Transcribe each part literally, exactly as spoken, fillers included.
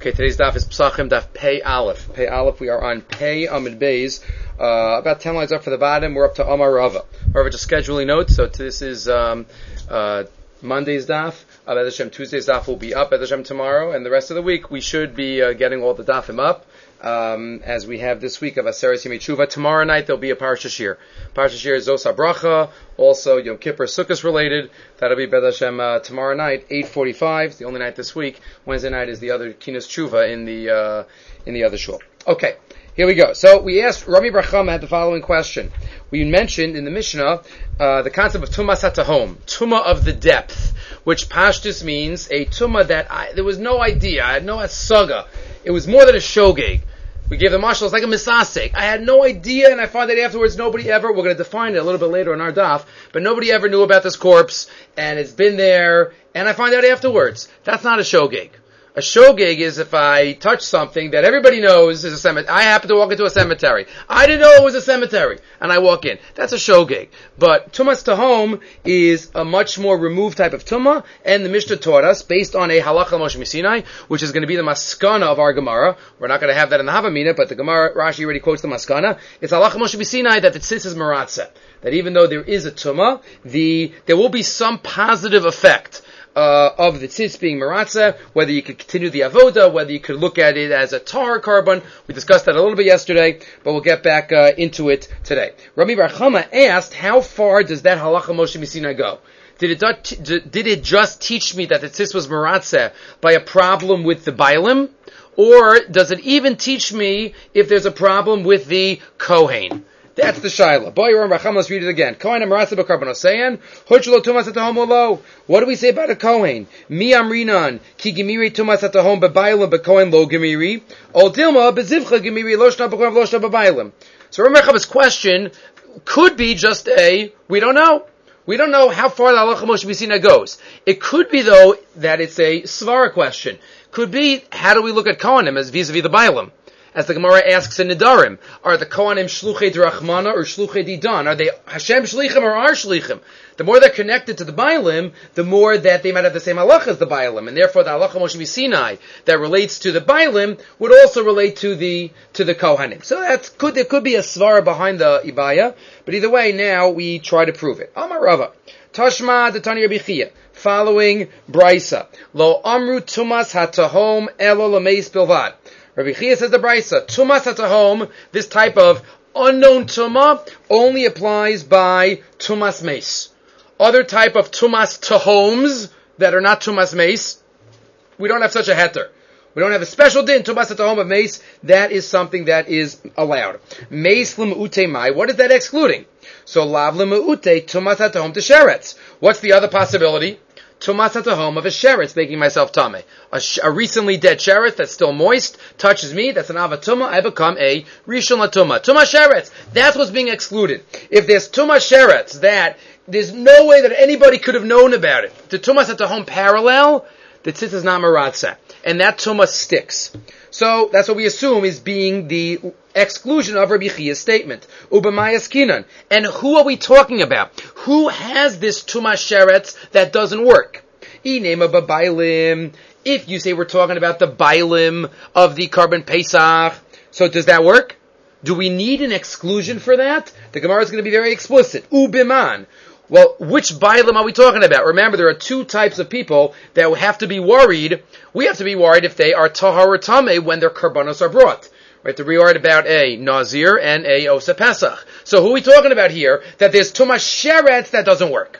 Okay, today's daf is Pesachim daf Pei Aleph. Pei Aleph, we are on Pei Amid Beis, uh, about ten lines up for the bottom. We're up to Amar Rava. Rava, just scheduling notes. So this is um, uh, Monday's daf. Uh, Bez Hashem, Tuesday's daf will be up. Bez Hashem tomorrow, and the rest of the week we should be uh, getting all the dafim up. Um, as we have this week of Aseres Yemei Tshuva. Tomorrow night there'll be a Parsha Shir. Parsha Shir is Zos HaBracha, also Yom Kippur Sukkos related. That'll be Bez Hashem uh, tomorrow night, eight forty-five. It's the only night this week. Wednesday night is the other Kinas Tshuva in the uh, in the other shul. Okay, here we go. So we asked, Rami Brachama had the following question. We mentioned in the Mishnah uh, the concept of Tumas HaTahom, Tumah of the depth, which Pashtus means a Tumah that I, there was no idea, I had no asaga. It was more than a shogeg. We gave the mashal, it's like a misasek. I had no idea, and I find that afterwards nobody ever, we're going to define it a little bit later in our daf, but nobody ever knew about this corpse, and it's been there, and I find out afterwards. That's not a shogeg. A shogeg is if I touch something that everybody knows is a cemetery. I happen to walk into a cemetery. I didn't know it was a cemetery, and I walk in. That's a shogeg. But tumas tahom is a much more removed type of tumah, and the Mishnah taught us, based on a halacha Moshe Misinai, which is going to be the maskana of our Gemara. We're not going to have that in the Havamina, but the Gemara, Rashi already quotes the maskana. It's halacha Moshe Misinai that the tzitz is meratzeh. That even though there is a tumah, the, there will be some positive effect Uh, of the tzitz being meratzeh, whether you could continue the avoda, whether you could look at it as a tar carbon. We discussed that a little bit yesterday, but we'll get back uh, into it today. Rami Bar-Chama asked, how far does that halacha Moshe Misinai go? Did it, did it just teach me that the tzitz was meratzeh by a problem with the bailim? Or does it even teach me if there's a problem with the kohen? That's the shaila. Boy, let's read it again. Kohen Meratzeh b'karbonosein, huchlo tumas atahom lo. What do we say about a kohen? Mi amrinan ki gemiri tumas atahom b'bailim b'kohen lo gemiri. Ol dilma b'zivcha gemiri lo shna b'kohen lo shna b'bailim. So Rabbi Mechaba's question could be just a we don't know. We don't know how far the halacha Moshe Misinai goes. It could be though that it's a svara question. Could be how do we look at kohanim as vis-a-vis the bailim? As the Gemara asks in Nidarim, are the Kohanim Shluchei D'Rachmana or Shluchei Didan? Are they Hashem Shlichim or our Shlichim? The more they're connected to the Bailim, the more that they might have the same halacha as the Bailim, and therefore the halacha Moshe Misinai that relates to the Bailim would also relate to the to the Kohanim. So that could there could be a svara behind the Ibaya, but either way, now we try to prove it. Amar Rava, Tashma D'Tani Rabbi Chia, following Brisa, Lo Amru Tumas HaTahom Elo Lameis Bilvad. Rabbi Chia says the Brisa, Tumas HaTahom, this type of unknown Tumah, only applies by Tumas Meis. Other type of Tumas Tahoms that are not Tumas Meis, we don't have such a heter. We don't have a special din, Tumas HaTahom of Meis, that is something that is allowed. Meis L'Me'ute Mai, what is that excluding? So Lav L'Me'ute, Tumas HaTahom to Sheretz. What's the other possibility? Tumas HaTahom of a sheretz, making myself tameh. A, sh- a recently dead sheretz that's still moist touches me. That's an avatuma. I become a rishon latuma. Tumas sheretz. That's what's being excluded. If there's tumas sheretz that there's no way that anybody could have known about it. The tumas HaTahom parallel, the tzitz is not meratzeh, and that tumas sticks. So that's what we assume is being the exclusion of Rabbi Chia's statement. Ubamayas kinan. And who are we talking about? Who has this tumas sheretz that doesn't work? Inema b'bailim. If you say we're talking about the bailim of the carbon pesach, so does that work? Do we need an exclusion for that? The Gemara is going to be very explicit. Ubiman. Well, which bailim are we talking about? Remember, there are two types of people that have to be worried. We have to be worried if they are tahar or tameh when their karbanos are brought. Right, to be worried about a nazir and a osa pesach. So who are we talking about here? That there's tumas sheretz that doesn't work.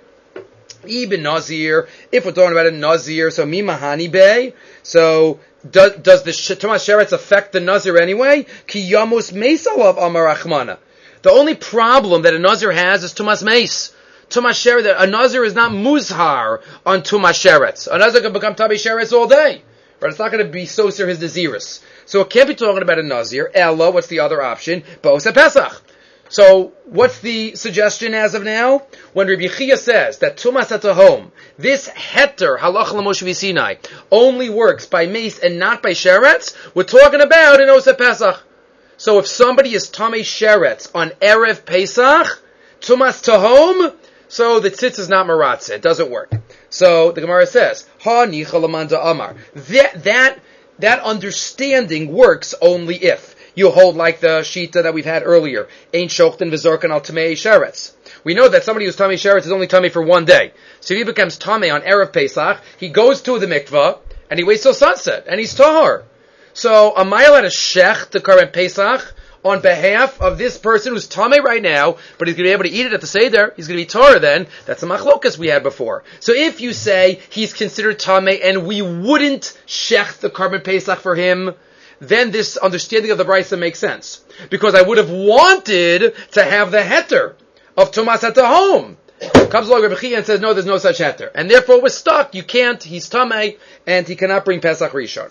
Even nazir, if we're talking about a nazir, so mimahani bay. So does, does the tumas sheretz affect the nazir anyway? Ki yamus meisalav amar achmana. The only problem that a nazir has is tumas meis. Tumas sheretz, a nazir is not muzhar on tumas sheretz. A nazir can become tabi sheretz all day. But it's not going to be soser his desirous. So it can't be talking about a nazir. Ella, what's the other option? Ba'osa pesach. So what's the suggestion as of now? When Rabbi Chia says that tumas hatahom, this heter halach l'Moshe Misinai, only works by mace and not by sheretz, we're talking about an osa pesach. So if somebody is tamei sheretz on erev pesach, tumas tahom, so the tzitz is not meratzeh. It doesn't work. So the Gemara says, Ha nicha lamanda amar. That, that that understanding works only if you hold like the shita that we've had earlier. Ein shochten v'zorkan al tamei sheretz. We know that somebody who's tamei sheretz is only tamei for one day. So if he becomes tamei on Erev Pesach, he goes to the mikvah, and he waits till sunset, and he's tahor. So a mile at a shech to Karban Pesach on behalf of this person who's tamei right now, but he's going to be able to eat it at the Seder. He's going to be tahor then. That's a machlokas we had before. So if you say he's considered tamei and we wouldn't shech the Karban Pesach for him, then this understanding of the brisa makes sense. Because I would have wanted to have the heter of Tumas at the home. Comes along Rebbe Chia and says, no, there's no such heter. And therefore we're stuck. You can't, he's tamei, and he cannot bring Pesach Rishon.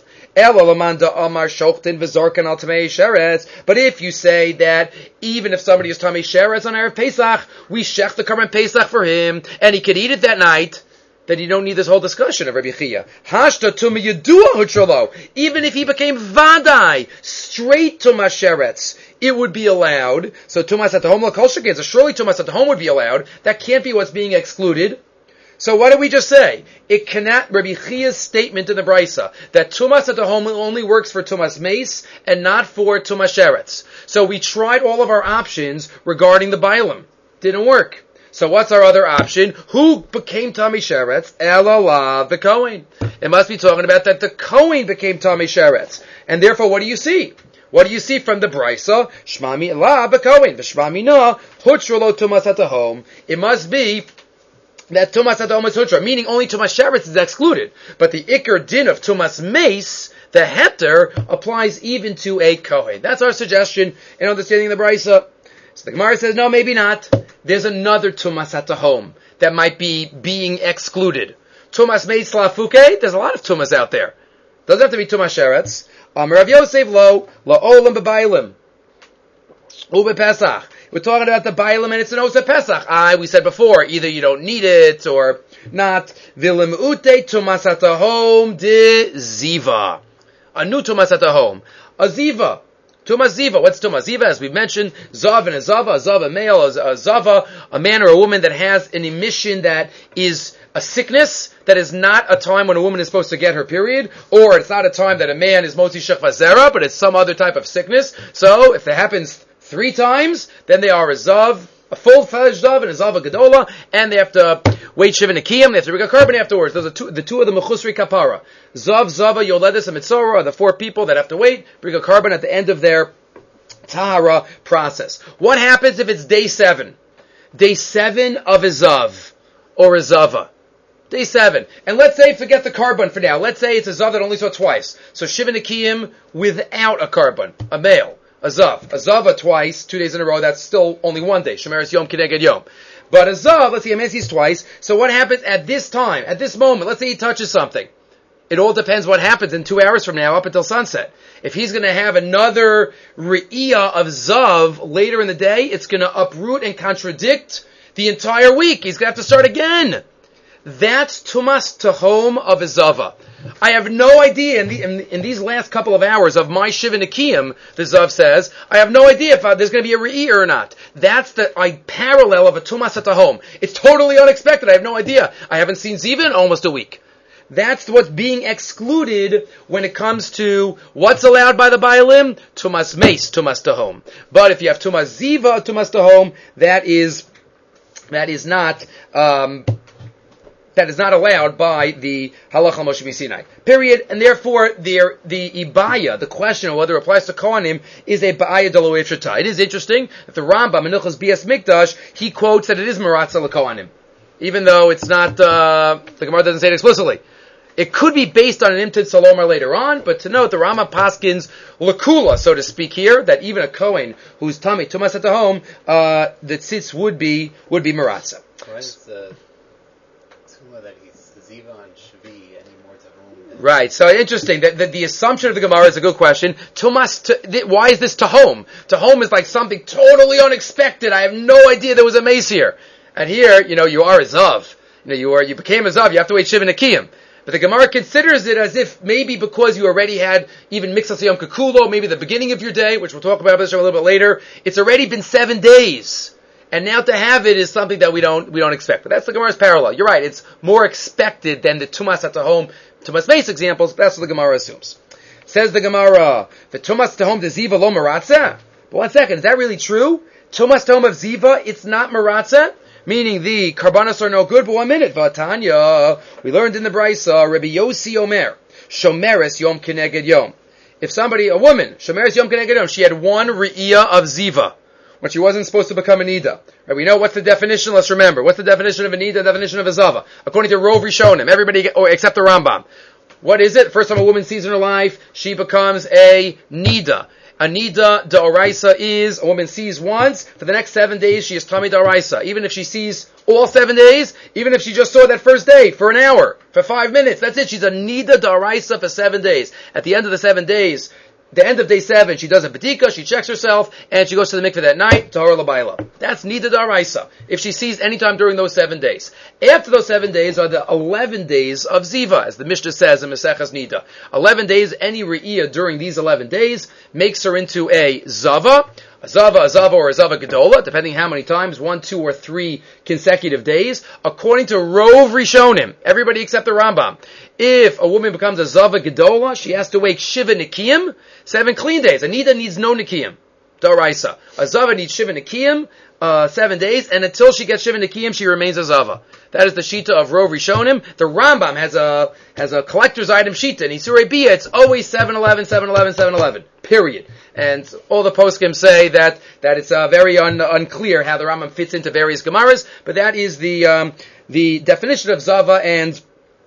But if you say that even if somebody is tamei sheretz on Erev Pesach, we shech the Karban Pesach for him, and he could eat it that night, then you don't need this whole discussion of Rebbe Chia. Hashta tuma yedua hutralo. Even if he became vadai, straight tumas sheretz, it would be allowed. So tumas at the home, lakol shekez, so surely tumas at the home would be allowed. That can't be what's being excluded. So what did we just say? It cannot, Rebbe Chia's statement in the brisa, that tumas at the home only works for tumas meis and not for tumas sheretz. So we tried all of our options regarding the bailam. Didn't work. So what's our other option? Who became tamei sheretz? Elala, the Kohen. It must be talking about that the Kohen became tamei sheretz. And therefore, what do you see? What do you see from the brisa? Shmami la b'Kohen, v'shmami na hutralo tumas at the home. It must be that tumas at the home is hutra, meaning only tumas sheretz is excluded. But the ikar din of tumas meis, the heter, applies even to a Kohen. That's our suggestion in understanding the brisa. So the Gemara says, no, maybe not. There's another tumas at the home that might be being excluded. Tumas meis lafuke, there's a lot of tumas out there. Doesn't have to be tumas sheretz. Um, Rav Yosef lo, la olam b'bailim. Ube Pesach. We're talking about the bailim and it's an osa Pesach. I, we said before, either you don't need it or not. Vilim ute tumas at the home de ziva. A new tumas at the home. A ziva. Tumas ziva. What's tumas ziva? As we mentioned, zav and a zava, a zava male, a zava, a man or a woman that has an emission that is a sickness, that is not a time when a woman is supposed to get her period, or it's not a time that a man is motzi shechva zera, but it's some other type of sickness. So, if it happens three times, then they are a zav, a full-fledged zav, and a zava gedola, and they have to wait shiva nekiyim, they have to bring a carbon afterwards. Those are two, the two of the mechusri kapara. Zav, zava, yoledis, and mitzora are the four people that have to wait, bring a carbon at the end of their tahara process. What happens if it's day seven? Day seven of a zav, or a zava. Day seven. And let's say, forget the carbon for now. Let's say it's a zav that only saw twice. So shiva nekiyim without a carbon, a male. A zav. A zava twice, two days in a row, that's still only one day. Shemeres yom kineged yom. But a zav, let's say he misses twice. So what happens at this time, at this moment? Let's say he touches something. It all depends what happens in two hours from now up until sunset. If he's going to have another re'iyah of zav later in the day, it's going to uproot and contradict the entire week. He's going to have to start again. That's tumas tahom of a zava. I have no idea in, the, in, in these last couple of hours of my shiva nekiyim, the zav says, I have no idea if uh, there's going to be a re'ir or not. That's the I, parallel of a tumas at home. It's totally unexpected. I have no idea. I haven't seen ziva in almost a week. That's what's being excluded when it comes to what's allowed by the bailim, tumas meis, tumas tahom. But if you have tumas ziva, tumas tahom, that is that is not. Um, That is not allowed by the Halacha Moshe Sinai. Period. And therefore, the, the Ibaya, the question of whether it applies to Kohanim, is a Ba'aya Delo Efshata. It is interesting that the Rambam, Menuchas Bias Mikdash, he quotes that it is Maratza LeKohanim. Even though it's not, uh, the Gemara doesn't say it explicitly. It could be based on an Imtid Salomar later on, but to note, the Rambam paskins Lakula, so to speak here, that even a Kohen who's Tami, Tumas at the home, uh, the tzitz would be, would be Maratza. Why is the that he's ziva on shvi anymore to home? Right. So interesting. That the, the assumption of the Gemara is a good question. Tumas, to, th- why is this tahom? Tahom is like something totally unexpected. I have no idea there was a mace here. And here, you know, you are a zav. You know, you are you became a zav. You have to wait shiva nekiyim. But the Gemara considers it as if maybe because you already had even mixas yom kekulo, maybe the beginning of your day, which we'll talk about this a little bit later. It's already been seven days. And now to have it is something that we don't we don't expect. But that's the Gemara's parallel. You're right. It's more expected than the tumas at the home, tumas meis examples. That's what the Gemara assumes. Says the Gemara, the Tumas Tahom de Ziva lo Maratza. But one second, is that really true? Tumas Tahom of Ziva, it's not Maratza? Meaning the Karbanos are no good, but one minute. Vatanya, we learned in the Brisa, Rabbi Yossi Omer, Shomeres Yom Keneged Yom. If somebody, a woman, Shomeres Yom Keneged Yom, she had one Re'iyah of Ziva, when she wasn't supposed to become a Nida. Right, we know what's the definition, let's remember. What's the definition of a Nida, the definition of a Zava? According to Rov Rishonim, everybody, or except the Rambam. What is it? First time a woman sees in her life, she becomes a Nida. A Nida D'Oraisa is, a woman sees once, for the next seven days she is Tami D'Oraisa. Even if she sees all seven days, even if she just saw that first day for an hour, for five minutes, that's it. She's a Nida D'Oraisa for seven days. At the end of the seven days, the end of day seven, she does a B'dika, she checks herself, and she goes to the mikveh that night, Tahor L'Bayla. That's Nida D'Oraisa, if she sees any time during those seven days. After those seven days are the eleven days of Ziva, as the Mishnah says in Maseches Nida. Eleven days, any Re'iyah during these eleven days makes her into a Zava, a Zava, a Zava, or a Zava Gedola, depending how many times, one, two, or three consecutive days, according to Rov Rishonim, everybody except the Rambam. If a woman becomes a Zava Gedola, she has to wake Shiva Nikiyim, seven clean days. A Nida needs no Nikiyim, D'Oraisa. A Zava needs Shiva Nikiyim, uh, seven days, and until she gets Shiva Nikiyim, she remains a Zava. That is the Shita of Rov Rishonim. The Rambam has a, has a collector's item Shita, and Isurei Bia, it's always seven eleven, seven eleven, seven eleven. Period. And all the poskim say that, that it's, uh, very un, unclear how the Rambam fits into various Gemaras, but that is the, um, the definition of Zava and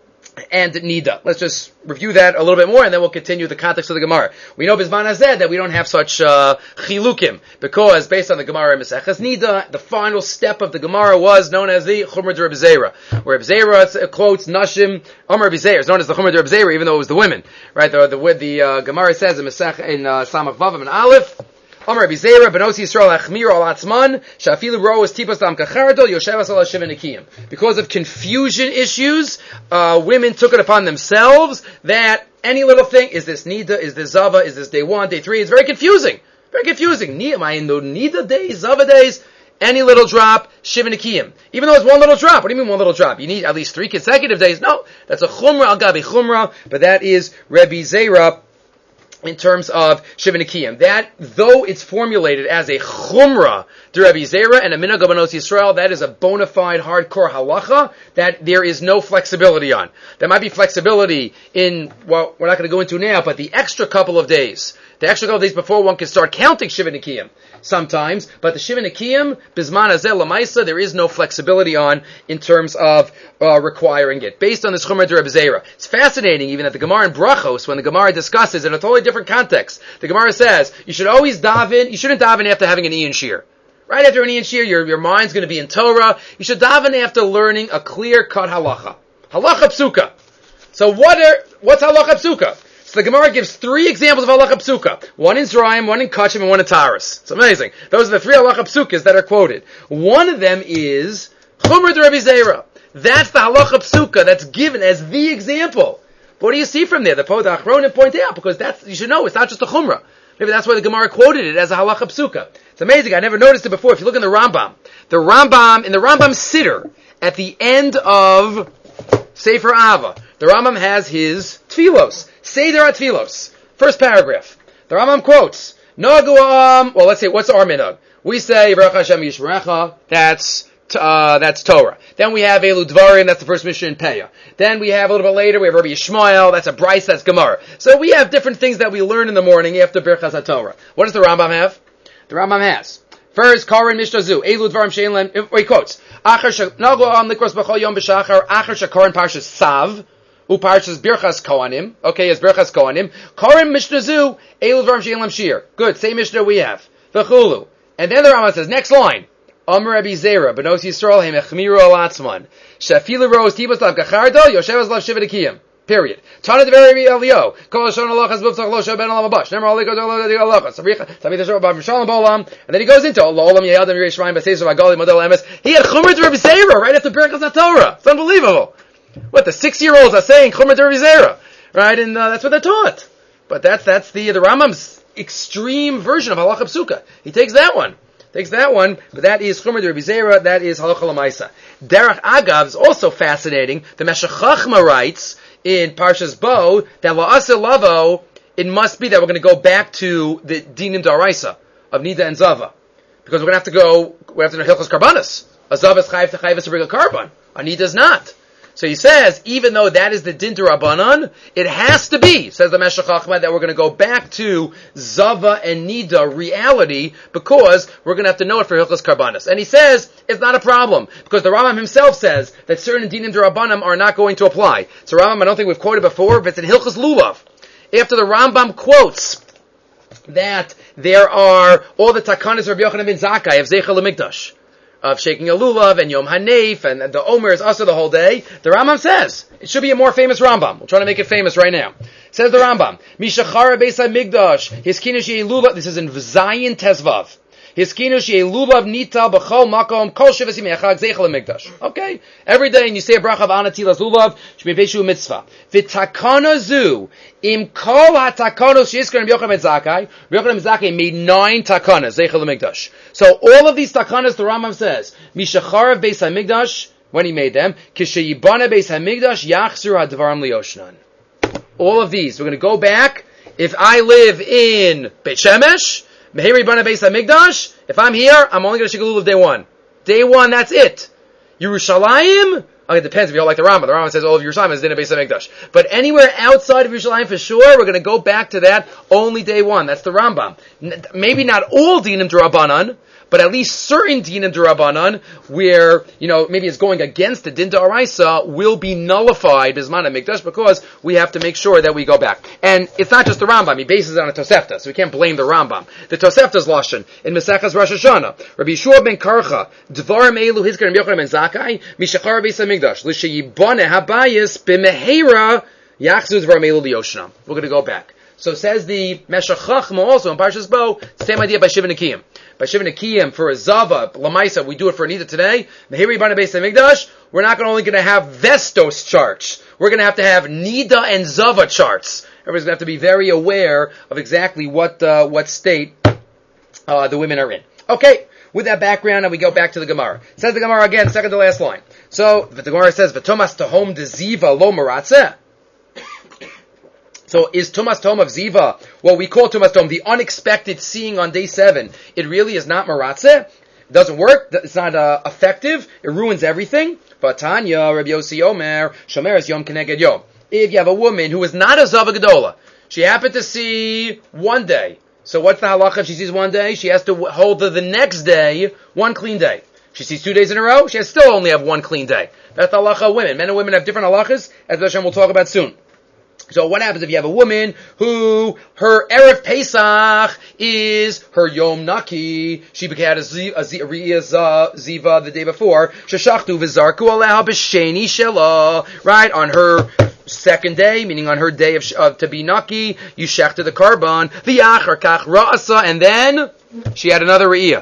and Nida. Let's just review that a little bit more, and then we'll continue the context of the Gemara. We know Bizman Hazeh that we don't have such uh, chilukim, because based on the Gemara in Maseches Nida, the final step of the Gemara was known as the Chumrah de Reb Zera, where Reb Zera quotes Nashim, Amar Reb Zera, is known as the Chumrah de Reb Zera, even though it was the women. Right? The the, the uh, Gemara says in Masech in uh, Samach Vavam and Aleph, Amar Rabbi Zera, Benos Yisrael Achmir al Atzman, Shafilu Ro is Tipas Dam Kachardo, Yoshevas al Shiva Nikiyim. Because of confusion issues, uh, women took it upon themselves that any little thing, is this Nida, is this Zava, is this day one, day three, it's very confusing. Very confusing. Am I in the Nida days, Zava days? Any little drop, Shiva Nikiyim. Even though it's one little drop. What do you mean one little drop? You need at least three consecutive days. No, that's a Chumrah al Gabi Chumrah, but that is Rabbi Zera in terms of Shiva Nikiyim. That, though it's formulated as a Chumrah to Rabbi Zera and a Minhag of Benos Yisrael, that is a bona fide hardcore halacha that there is no flexibility on. There might be flexibility in, well, we're not going to go into now, but the extra couple of days, the extra couple of days before one can start counting Shiva Nikiyim sometimes, but the Shiva Nikiyim, Bizman Hazeh Lamaisa, there is no flexibility on in terms of uh, requiring it. Based on this Chumrah de Reb Zera. It's fascinating even that the Gemara in Brachos, when the Gemara discusses in a totally different context, the Gemara says, you should always daven, you shouldn't daven after having an Ian Shir. Right after an Ian Shir, your, your mind's going to be in Torah. You should daven after learning a clear-cut halacha. Halacha psuka. So what are, what's halacha psuka? So the Gemara gives three examples of halacha psuka. One in Zerayim, one in Kachim, and one in Taurus. It's amazing. Those are the three halacha psukas that are quoted. One of them is Chumrah de Rabbi Zera. That's the halacha psuka that's given as the example. What do you see from there? The Podach Ronin point out, because that's, you should know, it's not just a Chumrah. Maybe that's why the Gemara quoted it as a halacha psuka. It's amazing. I never noticed it before. If you look in the Rambam, the Rambam, in the Rambam Siddur, at the end of Sefer Ava, the Rambam has his tfilos. Seder HaTfilos. First paragraph. The Rambam quotes, Nagu, well, let's say, what's our minhag? We say, Baruch Hashem Yishmerecha, that's, uh, that's Torah. Then we have Elu Dvarim, that's the first mission in Peah. Then we have, a little bit later, we have Rabbi Yishmael, that's a Bryce, that's Gemara. So we have different things that we learn in the morning after Birchas HaTorah. What does the Rambam have? The Rambam has, first, Karin Mishtazu, Elu Dvarim Shein Lem, wait, quotes, Achar Nagu Am Likros B'chol Yom B'Shachar, Achar Shakarin Parshas Sav, Uparshas Birchas Kohanim. Okay, it's Birchas Kohanim. Karim Mishnazu, Elu Dvarim Shein Lem Shir. Good, same Mishnah we have. V'chulu. And then the Rambam says, next line. Amar Rabbi Zera, Benos Yisrael, Hem Echmiru Al Atzman. Shafilu Rose Tibas Lav Gachardo, Yoshevas Lav Shiva Nikiyim. Period. Tana Dever Rabbi Elio. Kol Hashon Alachas Buvtzach Lo Sheben Alam Abash. Nemer Aliko Dolo Dio Alachas. Sabricha, Sabit Hashem Abam Shalom Bolam. And then he goes into Allah Olam Yehadim Yirei Shemaim Baseis Vagali Model Emes. He had Chumrah to Rabbi Zera right after Birchas HaTorah. It's unbelievable. What the six-year-olds are saying, Chumrah de Rabbi Zera, right? And uh, that's what they're taught. But that's that's the the Rambam's extreme version of halacha psuka. He takes that one, takes that one, but that is Chumrah de Rabbi Zera. That is halacha lamaisa. Derech Agav is also fascinating. The Meshech Chachma writes in Parshas Bo that la'aseh lavo it must be that we're going to go back to the dinim d'oraisa of nida and zava, because we're going to have to go. We have to know hilchos karbanos. A zava is chayiv to chayiv to bring a carbon. A nida is not. So he says, even though that is the din d'Rabbanan, it has to be, says the Meshech Chochmah, that we're going to go back to Zava and Nida reality, because we're going to have to know it for Hilchos Karbanos. And he says, it's not a problem, because the Rambam himself says that certain dinim d'Rabbanan are not going to apply. So Rambam, I don't think we've quoted before, but it's in Hilchos Lulav. After the Rambam quotes that there are all the takanas of Rabbi Yochanan ben Zakkai of Zeichel HaMikdash, of shaking a lulav and Yom Hanef and the Omer is also the whole day. The Rambam says it should be a more famous Rambam. We're trying to make it famous right now. Says the Rambam, Mishachara Beis HaMikdash, his kinush lulav. This is in Zayin Tezvav. His kinush lulav nital b'chol makom kol shivas yimei chag zeichel HaMikdash. Okay, every day, and you say a bracha of anatilas lulav shmei beishu mitzvah. V'takana zu im kol hatakanos sheiskar Rabbi Yochanan ben Zakkai. Rabbi Yochanan ben Zakkai made nine takanas zeichel HaMikdash. So all of these takanas, the Rambam says, Mishacharav Beis HaMikdash, when he made them, Kishayibana Beis HaMikdash Yachzur HaDvarim Liyoshnan. All of these, we're going to go back. If I live in Beit Shemesh, Meheri Bana Beis HaMikdash, if I'm here, I'm only going to shake a lulav day one. Day one, that's it. Yerushalayim, oh, it depends if you don't like the Rambam. The Rambam says all of Yerushalayim is din of Beis HaMikdash. But anywhere outside of Yerushalayim for sure, we're going to go back to that only day one. That's the Rambam. N- maybe not all dinim d'Rabbanan, but at least certain dinim d'Rabbanan, where, you know, maybe it's going against the din d'Oraisa, will be nullified Bisman HaMikdash, because we have to make sure that we go back. And it's not just the Rambam, he bases it on a Tosefta, so we can't blame the Rambam. The Tosefta's Lashon, in Mesechas Rosh Hashanah, Rabbi Yeshua ben Karcha, Dvarim Elu Hizkar Rabbi Yochanan ben Zakkai, Mishachar Beis HaMikdash, L'sheyibane habayis b'meheira yachzu Dvarim Elu Liyoshna. We're going to go back. So says the Meshech Chochmah also in Parshas Bo, same idea by Shiva Nekiyim. By Shiva Nekiyim for a Zava, Lamaisa, we do it for Anita today. Meheri Bana Beis HaMikdash, we're not only going to have Vestos charts, we're going to have to have Nida and Zava charts. Everybody's going to have to be very aware of exactly what uh, what state uh, the women are in. Okay, with that background, now we go back to the Gemara. Says the Gemara again, second to last line. So, the Gemara says, V'tomas tahom de Ziva lo maratzeh. So is Tumas Tom of Ziva, what we call Tumas Tom, the unexpected seeing on day seven, it really is not Maratzeh? It doesn't work, it's not uh, effective, it ruins everything. But Tanya, Rabbi Yossi Omer, Shomer es Yom Keneged Yom. If you have a woman who is not a Zava Gedola, she happened to see one day. So what's the halacha if she sees one day? She has to hold the, the next day one clean day. She sees two days in a row, she has still only have one clean day. That's the halacha of women. Men and women have different halachas, as Hashem will talk about soon. So what happens if you have a woman who, her Erev Pesach is her Yom Naki, she had a, Z, a, Z, a Ziva the day before, Sheshachtu v'zarku aleha b'sheni shela, right, on her second day, meaning on her day of, of to be Naki, you shechted the carbon, v'yachar kach ra'asa, and then she had another Re'iyah.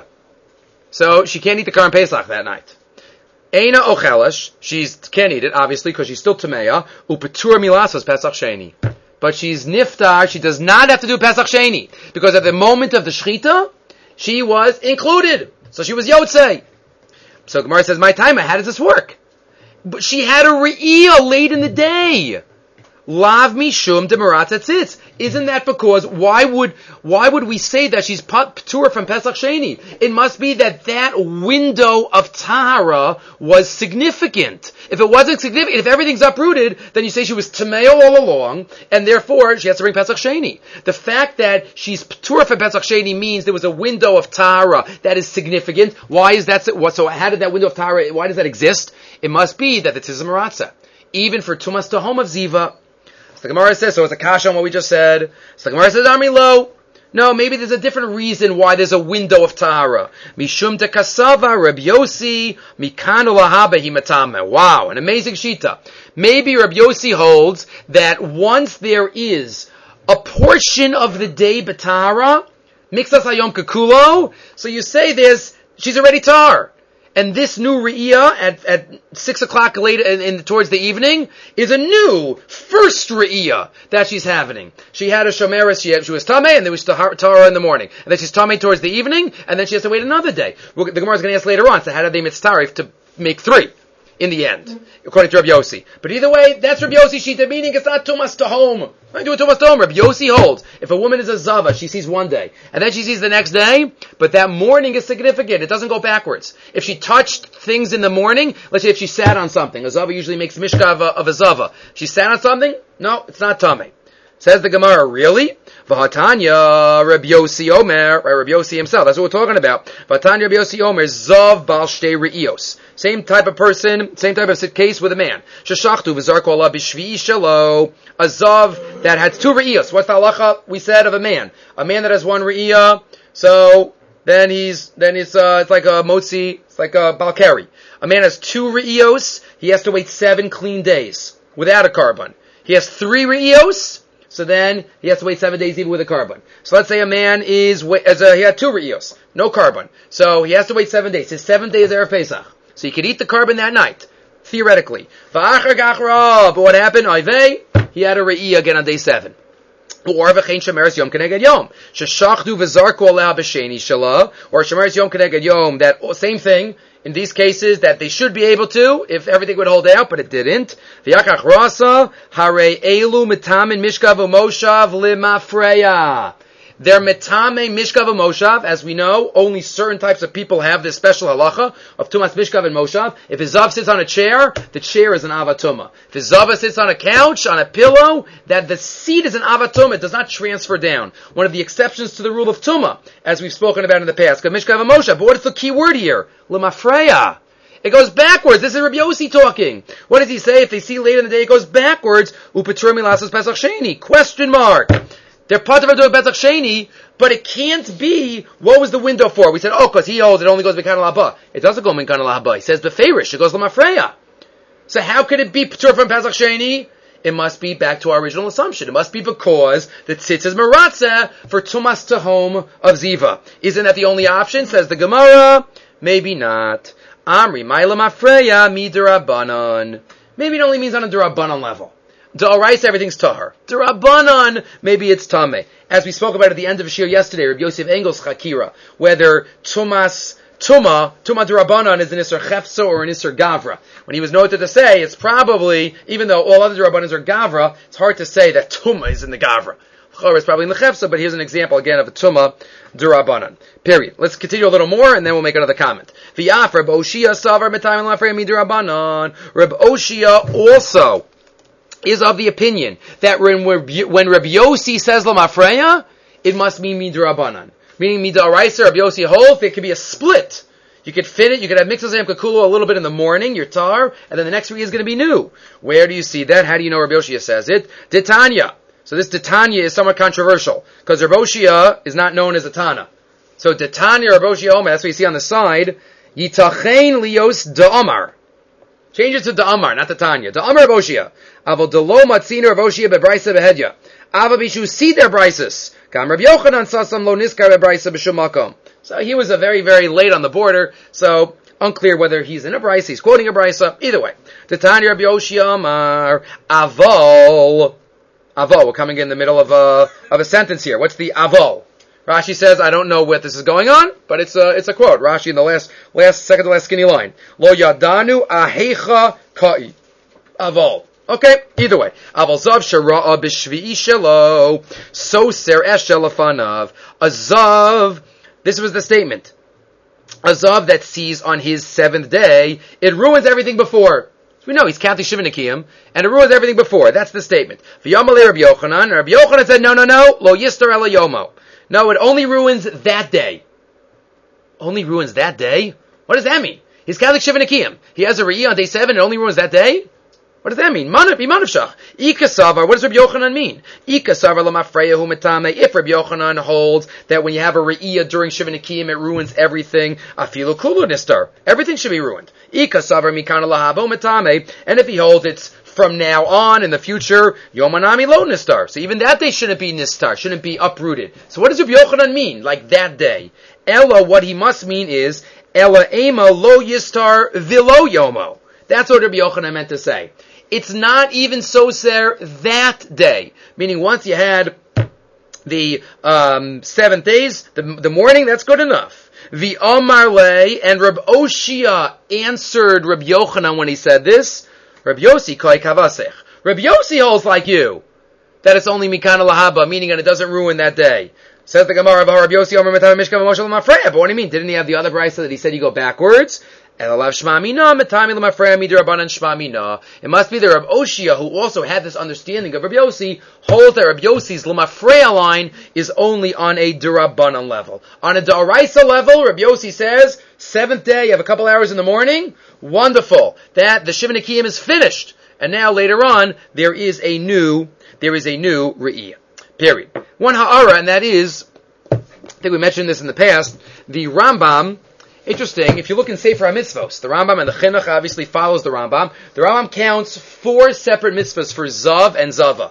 So she can't eat the Karban Pesach that night. Eina ochelish, she can't eat it, obviously, because she's still tameya. Upetur milasas Pesach Sheni. But she's niftar, she does not have to do Pesach Sheni. Because at the moment of the shechita, she was included. So she was yotzei. So Gemara says, my time, how does this work? But she had a re'iyah late in the day. Lav mishum de maratza tzitz. Isn't that because, why would, why would we say that she's p'tur from Pesach Sheni? It must be that that window of Tahara was significant. If it wasn't significant, if everything's uprooted, then you say she was Tameo all along, and therefore she has to bring Pesach Sheni. The fact that she's p'tur from Pesach Sheni means there was a window of Tahara that is significant. Why is that, so how did that window of Tahara, why does that exist? It must be that it's a maratza. Even for Tumas Tahom of Ziva, the Gemara says, so it's a kasha on what we just said. So the Gemara says, Ami lo. No, maybe there's a different reason why there's a window of Tahara. Mishum te kasava, Rabbi Yossi, mikanu lahaba himatame. Wow, an amazing shita. Maybe Rabbi Yossi holds that once there is a portion of the day betahara, mixas hayom kakulo, so you say there's, she's already tar. And this new Re'iyah at, at six o'clock later in, in, towards the evening is a new first Re'iyah that she's having. She had a Shomeres, she, she was Tameh, and then was Tahara in the morning. And then she's Tameh towards the evening, and then she has to wait another day. We'll, the Gemara is going to ask later on, so how did they mitzarif to make three? in the end, according to Rabbi Yossi. But either way, that's Rabbi Yossi Shita, meaning it's not tumas to home. I do it tumas to home. Rabbi Yossi holds, if a woman is a zava, she sees one day, and then she sees the next day, but that morning is significant. It doesn't go backwards. If she touched things in the morning, let's say if she sat on something, a zava usually makes mishka of a, of a zava. She sat on something, no, it's not tameh. Says the Gemara, really? V'hatanya Rabbi Yossi Omer, right, Rabbi Yossi himself, that's what we're talking about. V'hatanya Rabbi Yossi Omer, Zav Bal Shtei Re'ios. Same type of person, same type of case with a man. Sheshachtu v'zarko Allah b'shvi'i shelo, a Zav that had two Re'ios. What's the halacha we said of a man? A man that has one Re'iyah, so then he's, then it's, uh, it's like a Motzi, it's like a Balkari. A man has two Re'ios, he has to wait seven clean days without a carbon. He has three Re'ios, so then he has to wait seven days even with a carbon. So let's say a man is, as a, he had two re'iyos, no carbon. So he has to wait seven days. His seventh day is Erev Pesach. So he could eat the carbon that night, theoretically. But what happened? He had a re'iyah again on day seven. Or v'chein shemeres yom keneged yom. Sheshachdu v'zarku aleh b'sheni shalah. Or shemeres yom keneged yom. That same thing. In these cases, that they should be able to, if everything would hold out, but it didn't. V'yakach rasa, hare elu mitamin mishkav u'moshav limafreya. They're mitame mishkav u'moshav, as we know, only certain types of people have this special halacha of tumas mishkav and moshav. If his zav sits on a chair, the chair is an avatuma. If his zav sits on a couch, on a pillow, that the seat is an avatuma, it does not transfer down. One of the exceptions to the rule of tuma, as we've spoken about in the past, mishkav and moshav. But what is the key word here? L'mafreya. It goes backwards. This is Rabbi Yossi talking. What does he say? If they see later in the day, it goes backwards. U'petur milasas pesach sheni. Question mark. They're part of doing pesach sheni, but it can't be, what was the window for? We said, oh, because he holds it only goes Mekan al-Haba. It doesn't go Mekan al-Haba. He says beferish. It goes l'mafreya. So how could it be petur from pesach sheni? It must be back to our original assumption. It must be because the tzitz is meratzeh for tumas tahom of ziva. Isn't that the only option? Says the Gemara. Maybe not. Amri ma'ila mafreya midirabanan. Maybe it only means on a dirabanan level. D'oraisa, everything's tahar. Dirabanan, maybe it's tameh. As we spoke about at the end of the shir yesterday, Rabbi Yosef Engel's chakira, whether tumas Tuma, Tuma Durabanan is an Isser Chefsa or an Isser Gavra. When he was noted to say, it's probably, even though all other Durabanans are Gavra, it's hard to say that Tuma is in the Gavra. It's probably in the Chefsa, but here's an example again of a Tuma Durabanan. Period. Let's continue a little more and then we'll make another comment. V'yaf Reb Oshia Savar Metayim Lafrei Midurabanan. Reb Oshia also is of the opinion that when when Reb Yossi says Lamafreya, it must mean Midurabanan. Meaning Midaraisa, Rabbi Yossi holds, there could be a split. You could fit it, you could have mixed Zayam Kakulu a little bit in the morning, your tar, and then the next week is going to be new. Where do you see that? How do you know Rabbi Yoshia says it? Titania. So this Titania is somewhat controversial, because Rabbi Yoshia is not known as a Tana. So Titania, Rabbi Yoshia Omer, that's what you see on the side, Yitachein lios da'amar. Change it to da'amar, not Titania. Da'amar Rabbi Yoshia. Aval delo matzina Rabbi Yoshia bebraisa behedya. Ava bishu see their brises. Kam Rabbi Yochanan sasam lo niskar bebraisa b'shum makom. So he was a very, very late on the border, so unclear whether he's in a brisa, he's quoting a brisa. Either way. Titania Rabbi Yoshia Amar Avol. Avol, we're coming in the middle of a, of a sentence here. What's the Avol? Rashi says, I don't know what this is going on, but it's a, it's a quote. Rashi in the last, last, second to last skinny line. Lo yadanu ahecha ka'i. Avol. Okay, either way. Aval zav shara'a b'shvi'i shelo. So ser eshel afanav. A zav, this was the statement. A zav that sees on his seventh day, it ruins everything before. We know he's counting Shiva Nikiyim, and it ruins everything before. That's the statement. V'yamalei Rabbi Yochanan. Rabbi Yochanan said, no, no, no, lo yistar ela yomo. No, it only ruins that day. Only ruins that day? What does that mean? He's counting Shiva Nikiyim. He has a re'iyah on day seven, it only ruins that day? What does that mean? Manav, imanavshach. Ika savar, what does Rabbi Yochanan mean? Ika savar lamafreyahu metame. If Rabbi Yochanan holds that when you have a re'iyah during Shiva Nikiyim, it ruins everything, afilu kulu nistar. Everything should be ruined. Ika savar mikana lahabo metame. And if he holds it's from now on in the future, yomanami lo nistar. So even that day shouldn't be nistar, shouldn't be uprooted. So what does Rabbi Yochanan mean? Like that day. Ella, what he must mean is, Ella ema lo yistar vilo yomo. That's what Rabbi Yochanan meant to say. It's not even so ser that day. Meaning once you had the um, seven days, the, the morning, that's good enough. The Omar Le, and Reb Oshia answered Reb Yochanan when he said this. Reb Yossi koi kavasech. Reb Yossi holds like you, that it's only mikana lahaba, meaning that it doesn't ruin that day. Says the Gemara of Reb Yossi Omer Metav Mishkav Moshe L'Mafreya. But what do you mean? Didn't he have the other brisa that he said you go backwards? And alav shma mina metami l'mafreya midirabanan shma mina. It must be the Reb Oshia who also had this understanding of Reb Yossi holds that Reb Yossi's l'mafreya line is only on a dirabanan level. On a da'araisa level, Reb Yossi says seventh day, you have a couple hours in the morning. Wonderful. That the Shiva Nikiyim is finished. And now later on, there is a new, there is a new Re'iyah. Period. One ha'ara, and that is, I think we mentioned this in the past, the Rambam, interesting, if you look in Sefer HaMitzvos, the Rambam and the Chinuch obviously follows the Rambam. The Rambam counts four separate mitzvahs for Zav and Zava.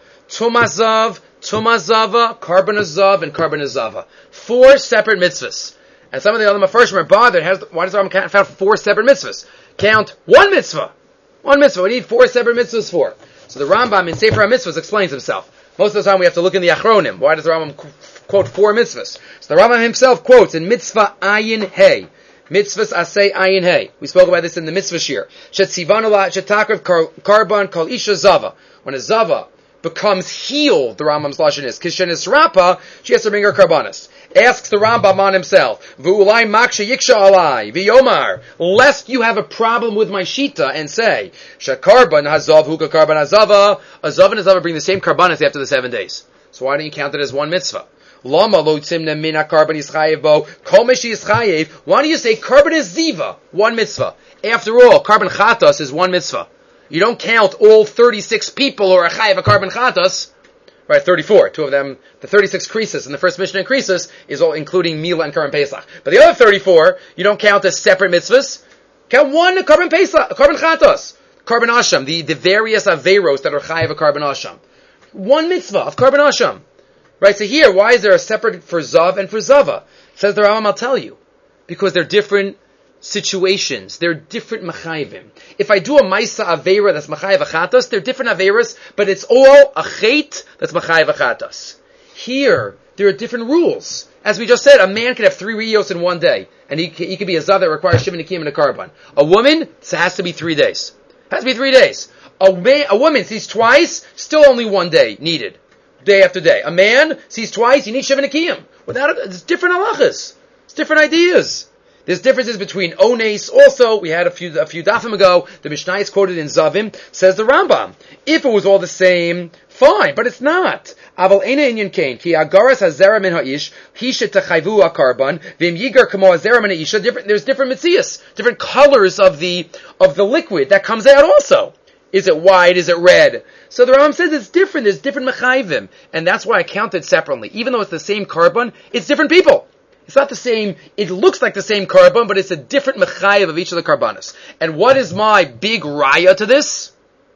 Tumas Zav, Tumas Zava, Karban Zav, and Karban Zava. Four separate mitzvahs. And some of the other Mefarshim are bothered, has, why does the Rambam count, count four separate mitzvahs? Count one mitzvah. One mitzvah. We need four separate mitzvahs for. So the Rambam in Sefer HaMitzvahs explains himself. Most of the time we have to look in the Achronim. Why does the Rambam qu- quote four mitzvahs? So the Rambam himself quotes in Mitzvah Ayin Hey. Mitzvahs Asay Ayin Hey. We spoke about this in the Mitzvah Shir. Shetzivanu la shetakriv karban kol isha zava. When a zava becomes healed, the Rambam's lashon is kishenis rapa, she has to bring her karbanis. Asks the Rambam on himself, V'ulai maksha yiksha alai, v'yomar, lest you have a problem with my shita and say, Shakarban hazav huka karban hazava, a zav and a zava bring the same karbanis after the seven days. So why don't you count it as one mitzvah? Lama lo tzimna mina karban yischayev bo, kol meshi yischayev, why do you say karban is ziva, one mitzvah? After all, karban chatas is one mitzvah. You don't count all thirty-six people who are chayev a karban chatas. Right, thirty-four. Two of them, the thirty-six krisis in the first Mishnah in krisis is all including Mila and Karban Pesach. But the other thirty-four, you don't count as separate mitzvahs. Count one Karban Pesach, Karban Chatos, Karban Asham, the, the various Averos that are chayev a Karban Asham. One mitzvah of Karban Asham. Right, so here, why is there a separate for Zav and for Zava? Says the Rambam, I'll tell you. Because they're different situations. They're different machayvim. If I do a Maisa Aveira that's machayev achatas, they're different Aveiras, but it's all a chait that's machayev achatas. Here, there are different rules. As we just said, a man can have three riyos in one day, and he, he can be a zav that requires shiva nikim and a karban. A woman, it has to be three days. It has to be three days. A, man, a woman sees twice, still only one day needed. Day after day. A man sees twice, you need shiva nikim. Without it, it's different halachas. It's different ideas. There's differences between ones. Also, we had a few a few dafim ago, the Mishnah is quoted in Zavim, says the Rambam. If it was all the same, fine, but it's not. Aval ena inyan kain, ki agaras hazera min ha'ish, hisha techayvu akarban, vim yigar kamo hazera min ha'isha, different, there's different mitzias, different colors of the, of the liquid that comes out also. Is it white? Is it red? So the Rambam says it's different, there's different mechayvim, and that's why I count it separately. Even though it's the same carbon, it's different people. It's not the same, it looks like the same carbon, but it's a different mechayev of each of the carbonas. And what is my big raya to this?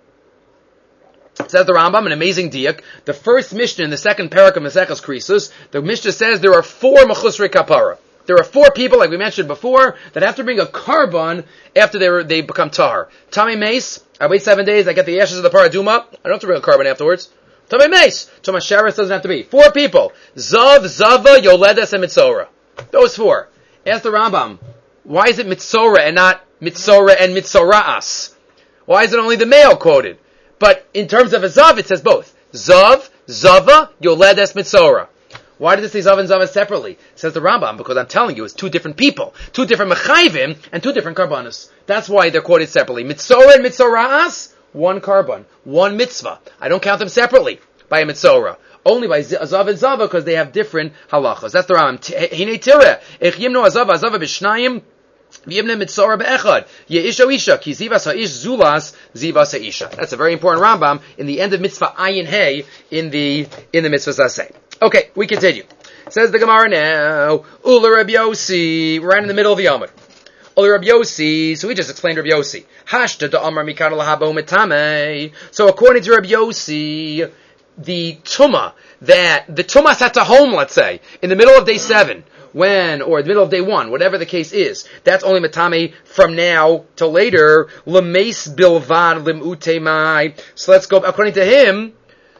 Says the Rambam, an amazing diak. The first Mishnah in the second parak of Maseches Krisus, the Mishnah says there are four mechusrei kapara. There are four people, like we mentioned before, that have to bring a carbon after they they become tahar. Tami Mace, I wait seven days, I get the ashes of the paraduma, I don't have to bring a carbon afterwards. Tami Mace, Tama Sharis doesn't have to be. Four people. Zav, Zava, Yoledes, and Mitzora. Those four. Ask the Rambam, why is it Mitzora and not Mitzora and Mitzoraas? Why is it only the male quoted? But in terms of a Zav, it says both. Zav, Zava, Yoledes, Mitzora. Why did it say Zav and Zava separately? Says the Rambam, because I'm telling you, it's two different people. Two different Mechayvim and two different Karbanas. That's why they're quoted separately. Mitzora and Mitzoraas, one Karban, one Mitzvah. I don't count them separately by a Mitzora. Only by Azav and Zava, because they have different halachas. That's the Rambam. Hinei tireh, ech yimno Azav, Azav b'shnayim, v'yimne mitzora be'echad. Ye'isha isha, ki zivas ha'ish zulas, zivas ha'isha. That's a very important Rambam in the end of Mitzvah Ayin Hey, in the, in the Mitzvah Zaseh. Okay, we continue. Says the Gemara now, Ula Reb Yossi, right in the middle of the Yomad. Ula Reb Yossi, so we just explained Reb Yossi. Hashta da Amar mikar lahabo metame. So according to Reb Yossi, the Tumah, that, the Tumah sat to home, let's say, in the middle of day seven, when, or the middle of day one, whatever the case is, that's only Matame from now till later, Lemes Bilvad Lim Utemai. So let's go, according to him,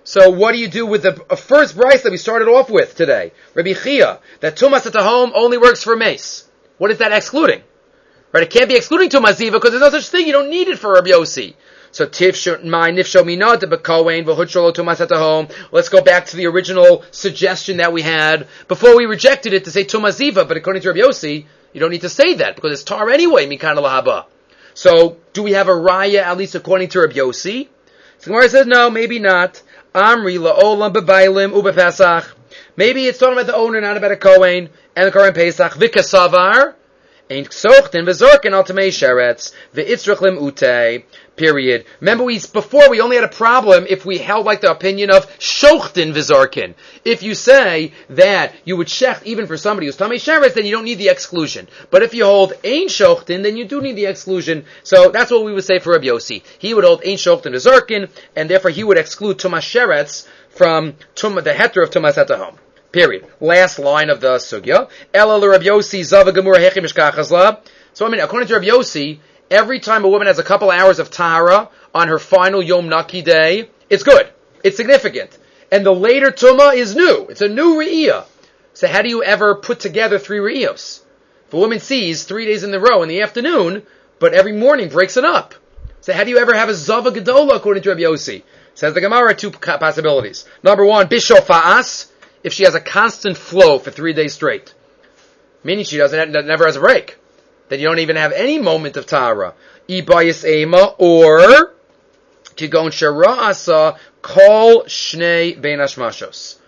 So what do you do with the uh, first Bryce that we started off with today? Rabbi Chia, that Tumas at the home only works for mace. What is that excluding? Right? It can't be excluding Tumas Ziva because there's no such thing. You don't need it for Rabbi Yossi. So tifsho my nifsho minad bekohen v'hutsholo tumas at the home. Let's go back to the original suggestion that we had before we rejected it to say tumas ziva. But according to Rabbi Yossi, you don't need to say that because it's tar anyway. Mikana lahaba. So do we have a raya at least according to Rabbi Yossi? So Gemara says no, maybe not. Amri laolam bebailim ubepesach. Maybe it's talking about the owner, not about a kohen and the kohen pesach. V'kasavar. Ain't ksochten v'zorken al tamei sheretz v'itzrich lim utei. Period. Remember, we before we only had a problem if we held like the opinion of shochten v'zorken. If you say that you would shecht even for somebody who's tamei sheretz, then you don't need the exclusion. But if you hold ein shochten, then you do need the exclusion. So that's what we would say for Rabbi Yossi. He would hold ein shochten v'zorken, and therefore he would exclude tumas sheretz from tum, the heter of tumas at the home. Period. Last line of the sugya. Ela Rabbi Yossi zava gemura hechi mishkachas la. So I mean, according to Rabbi Yossi, every time a woman has a couple hours of tahara on her final Yom Naki day, it's good. It's significant. And the later Tumah is new. It's a new Re'iyah. So how do you ever put together three Re'iyos? If a woman sees three days in a row in the afternoon, but every morning breaks it up. So how do you ever have a Zava Gedola according to Rabbi Yossi? Says the Gemara, two possibilities. Number one, Bishofa'as, if she has a constant flow for three days straight. Meaning she doesn't, never has a break. Then you don't even have any moment of Tahara. Ibayis Ema, or Kigon Shara'asa Kol Shnei Bein Hashmashos.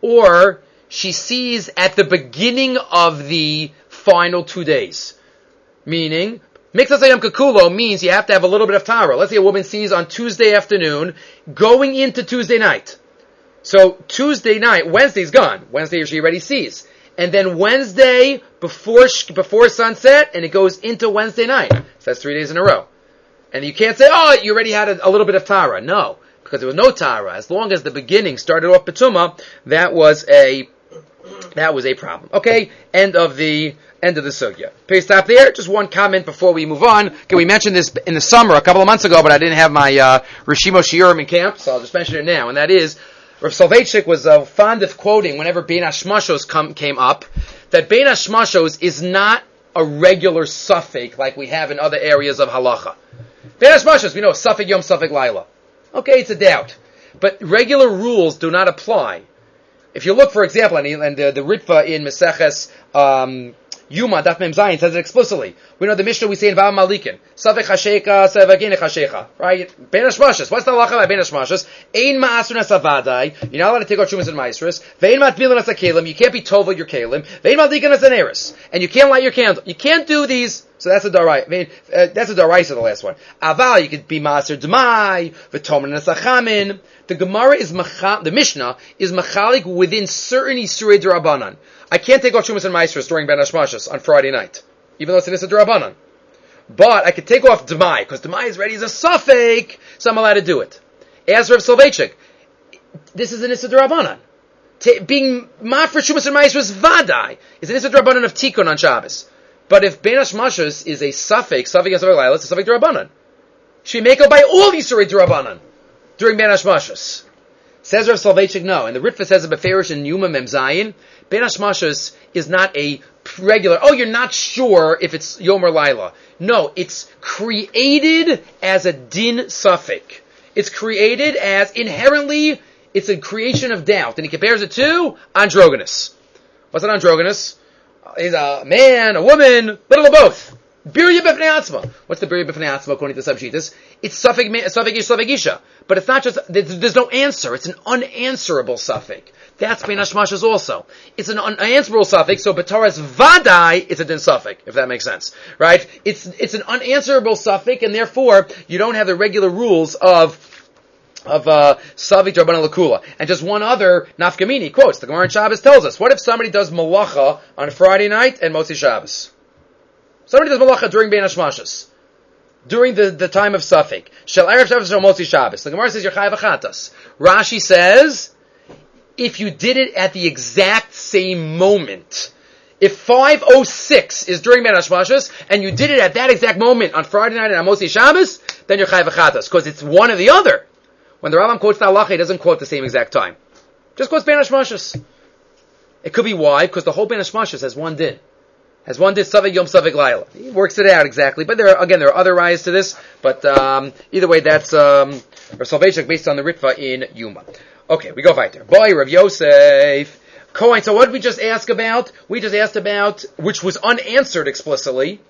Or she sees at the beginning of the final two days. Meaning, Mikzas Yom Kekulo means you have to have a little bit of Tahara. Let's say a woman sees on Tuesday afternoon, going into Tuesday night. So Tuesday night, Wednesday's gone. Wednesday she already sees. And then Wednesday before before sunset, and it goes into Wednesday night. So that's three days in a row. And you can't say, oh, you already had a, a little bit of Tara. No, because there was no Tara. As long as the beginning started off Betuma, that was a that was a problem. Okay, end of the end of the sugya. Please stop there. Just one comment before we move on. Okay, we mentioned this in the summer a couple of months ago, but I didn't have my uh, Rishimo Shiurim in camp, so I'll just mention it now. And that is, Rav Soloveitchik was uh, fond of quoting whenever Bein Hashmashos come, came up, that Bein Hashmashos is not a regular suffix like we have in other areas of halacha. Bein Hashmashos, we know, suffix yom, suffix laila. Okay, it's a doubt. But regular rules do not apply. If you look, for example, and, and the, the Ritva in Meseches um, Yuma, Daf Mem Zayin, says it explicitly. We know the Mishnah we say in Vav Malikin. Savek Hasheka, Savek Gine Hasheka. Right? Bein Hashmashos. What's the halacha by Bein Hashmashos? Ein ma'asur nasavadai. You're not allowed to take out shumas and maestras. Vein matbilin as a kalim. You can't be tovel your kalim. Vein malikin as an eris. And you can't light your candle. You can't do these. So that's a darai. I mean, uh, that's a daraisa, the last one. Aval, you could be ma'asur d'mai. V'tomen as a chamin. The Gemara is machal, the Mishnah is machalik within certain Isurei D'Rabbanan. I can't take off Shumas and Maestros during Ben Hashmashos on Friday night, even though it's an Issa D'Rabbanan. But I could take off D'mai, because D'mai is ready as a suffix, so I'm allowed to do it. As Rav Soloveitchik, this is an Issa D'Rabbanan. Ta- being ma for Shumas and Maestros Vadai is an Issa D'Rabbanan of Tikkun on Shabbos. But if Ben Hashmashos is a suffix, suffix and suffix Laila, it's a suffix D'Rabbanan. Should we make up by all Isurei D'Rabbanan during Ben Hashmashos? Says Rav Soloveitchik, no. And the Ritva says in Beferish and Yuma Mem Zayin, Ben Hashmashos is not a regular, oh, you're not sure if it's Yom or Laila. No, it's created as a din suffix. It's created as inherently, it's a creation of doubt. And he compares it to androgynous. What's an androgynous? He's a man, a woman, little of both. Birya b'fnei atzma. What's the birya b'fnei atzma according to Subshitas? It's suffix, suffix ish, suffix isha. But it's not just, there's, there's no answer. It's an unanswerable suffix. That's Bein Hashmashos also. It's an unanswerable suffix, so B'taras vadai, it's a din suffix, if that makes sense. Right? It's, it's an unanswerable suffix, and therefore, you don't have the regular rules of, of, uh, Savik D'Rabbanan L'Kula. And just one other, Nafkamini quotes, the Gemara in Shabbos tells us, what if somebody does malacha on Friday night and Motzi Shabbos? Somebody does malacha during Bein Hashmashos, during the, the time of Safek. Shel Erev Shabbos Shel Motzi Shabbos. The Gemara says you're chayav achatas. Rashi says if you did it at the exact same moment, if five oh six is during Bein Hashmashos and you did it at that exact moment on Friday night and on Motzi Shabbos, then you're chayav achatas because it's one or the other. When the Rambam quotes the halacha, he doesn't quote the same exact time. Just quotes Ben Hashmashas. It could be why, because the whole Ben Hashmashas has one din. Has one din Savik Yom Savik Laila. He works it out exactly. But there are, again, there are other rayas to this. But um, either way, that's um, or Salvation based on the Ritva in Yuma. Okay, we go weiter. Boy, Rav Yosef. Kohen. So what did we just ask about? We just asked about, which was unanswered explicitly,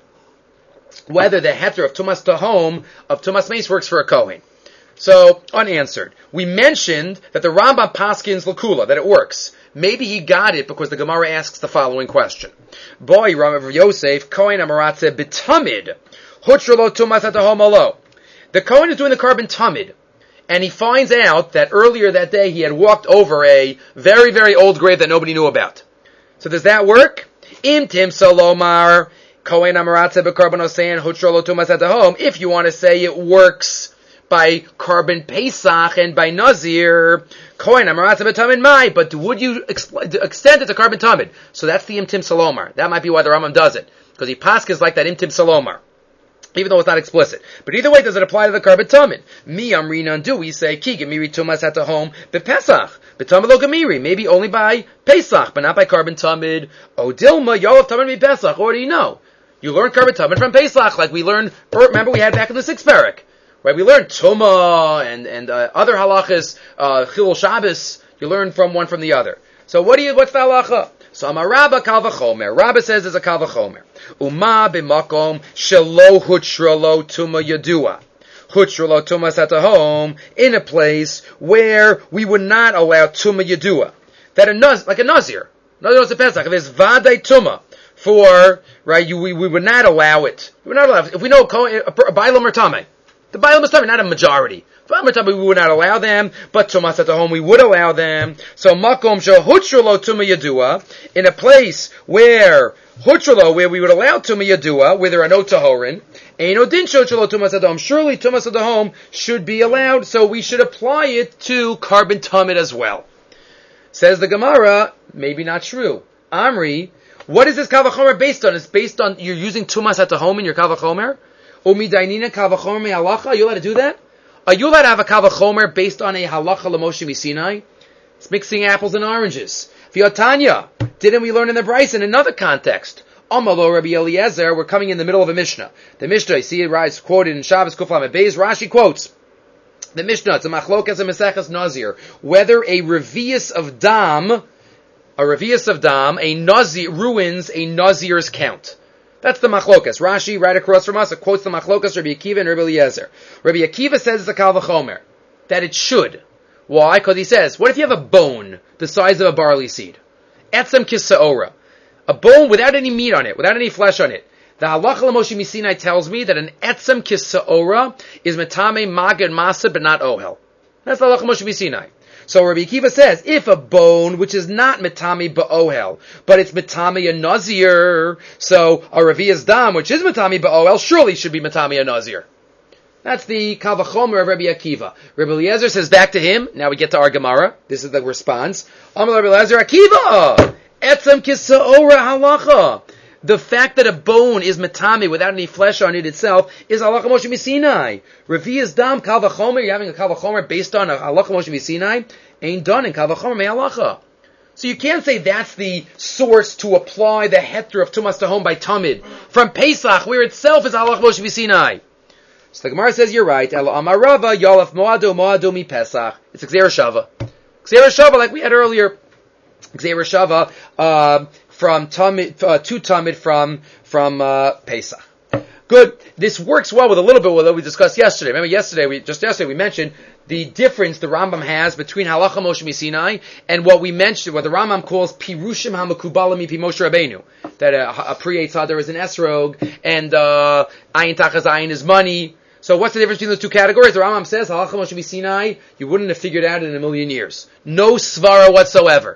whether the heter of Tumas Tahom, of Tumas Meis works for a Kohen. So, unanswered. We mentioned that the Rambam paskins Lakula, that it works. Maybe he got it because the Gemara asks the following question. Boy, Rav Yosef, Kohen Amaratze B'tamid, Hutralo Tumas Tahom Alo. The Kohen is doing the carbon tamid, and he finds out that earlier that day he had walked over a very, very old grave that nobody knew about. So does that work? Im Tim Salomar, Kohen Amaratze B'Karban Osein, Hutralo Tumas Tahom. If you want to say it works by carbon Pesach and by Nazir, Kohen Amaratze B'Tamid Mai, but would you expl- extend it to carbon Tamid? So that's the Imtim Salomar. That might be why the Rambam does it, because he paskins like that Imtim Salomar, even though it's not explicit. But either way, does it apply to the carbon Tamid? Mi Amrinan, do we say Ki Gemiri Tumas at the home B'Pesach B'Tamid Lo Gemiri, maybe only by Pesach, but not by carbon Tamid? O Dilma Yolav Tamid B'Pesach. Already know. You learn carbon Tamid from Pesach, like we learned. Remember, we had back in the sixth parak. Right, we learned Tumah and and uh, other halachas, uh, Chilul Shabbos. You learn from one from the other. So what do you? What's the halacha? So Amar Rabba Kal V'chomer. Rabba says there's a Kal V'chomer. Uma b'makom shelo hutralo Tumah yadua. Hutralo Tumah satahom, in a place where we would not allow Tumah yadua. That a naz, like a nazir. Nazir is a Pesach. If there's Vadai Tumah for right, you we, we would not allow it. We would not allow it. If we know a Bailam or Tameh. The Bailam is not a majority. We would not allow them, but Tumas at the home we would allow them. So Makom Hutralo Tumah Yadua, in a place where Hutralo, where we would allow Tumah Yadua, where there are no Tahorin, Eino Din Hutralo Tumas at the home. Surely Tumas at the home should be allowed, so we should apply it to carbon Tamid as well. Says the Gemara, maybe not true. Amri, what is this Kal V'chomer based on? It's based on you're using Tumas at the home in your Kal V'chomer? Umidainina Kal V'chomer halacha. Are you allowed to do that? Are you allowed to have a Kal V'chomer based on a halacha l'Moshe Misinai? It's mixing apples and oranges. V'yotanya, didn't we learn in the Bryce in another context? Amalo Rabbi Eliezer, we're coming in the middle of a Mishnah. The Mishnah, you see it rise quoted in Shabbos Kuf Lamed Beis. Rashi quotes the Mishnah. It's a machlokas and Maseches Nazir. Whether a revius of dam, a revius of dam, a nazir ruins a nazir's count. That's the machlokas. Rashi, right across from us, it quotes the machlokas, Rabbi Akiva and Rabbi Eliezer. Rabbi Akiva says it's a Kal V'chomer, that it should. Why? Because he says, what if you have a bone the size of a barley seed? Etzem kisa'ora. A bone without any meat on it, without any flesh on it. The halacha l'Moshe Misinai tells me that an etzem kisa'ora is metame magad masa, but not ohel. That's the halacha l'Moshe Misinai. So Rabbi Akiva says, if a bone, which is not metami ba'ohel, but it's metami a nazir, so a revius dam, which is metami ba'ohel, surely should be metami a nazir. That's the Kal V'chomer of Rabbi Akiva. Rabbi Eliezer says back to him, now we get to our Gemara, this is the response. Amar Rabbi Eliezer, Akiva! Etzem kisa'ora halacha. The fact that a bone is metami without any flesh on it itself is halacha Moshe Misinai. Revius dam Kal V'chomer, you're having a Kal V'chomer based on a halacha Moshe Misinai, ain't done in Kal V'chomer me halacha. So you can't say that's the source to apply the heter of Tumas Tahom by Tamid from Pesach, where itself is halacha Moshe Misinai. So the Gemara says you're right. Elo Amar Rava Yolaf Moado Moado mi Pesach. It's Gzeira Shava. Gzeira Shava, like we had earlier. Gzeira Shava. Uh, From Tamid, uh, to Tamid from, from, uh, Pesach. Good. This works well with a little bit what we discussed yesterday. Remember yesterday, we, just yesterday we mentioned the difference the Rambam has between Halacha Moshe Misinai and what we mentioned, what the Rambam calls Pirushim HaMekubalim Mipi Moshe Rabbeinu. That a, a Pri Tzadar is an esrog, and, uh, Ayin Tachas Ayin is money. So what's the difference between those two categories? The Rambam says, Halacha Moshe Misinai, you wouldn't have figured out in a million years. No svara whatsoever.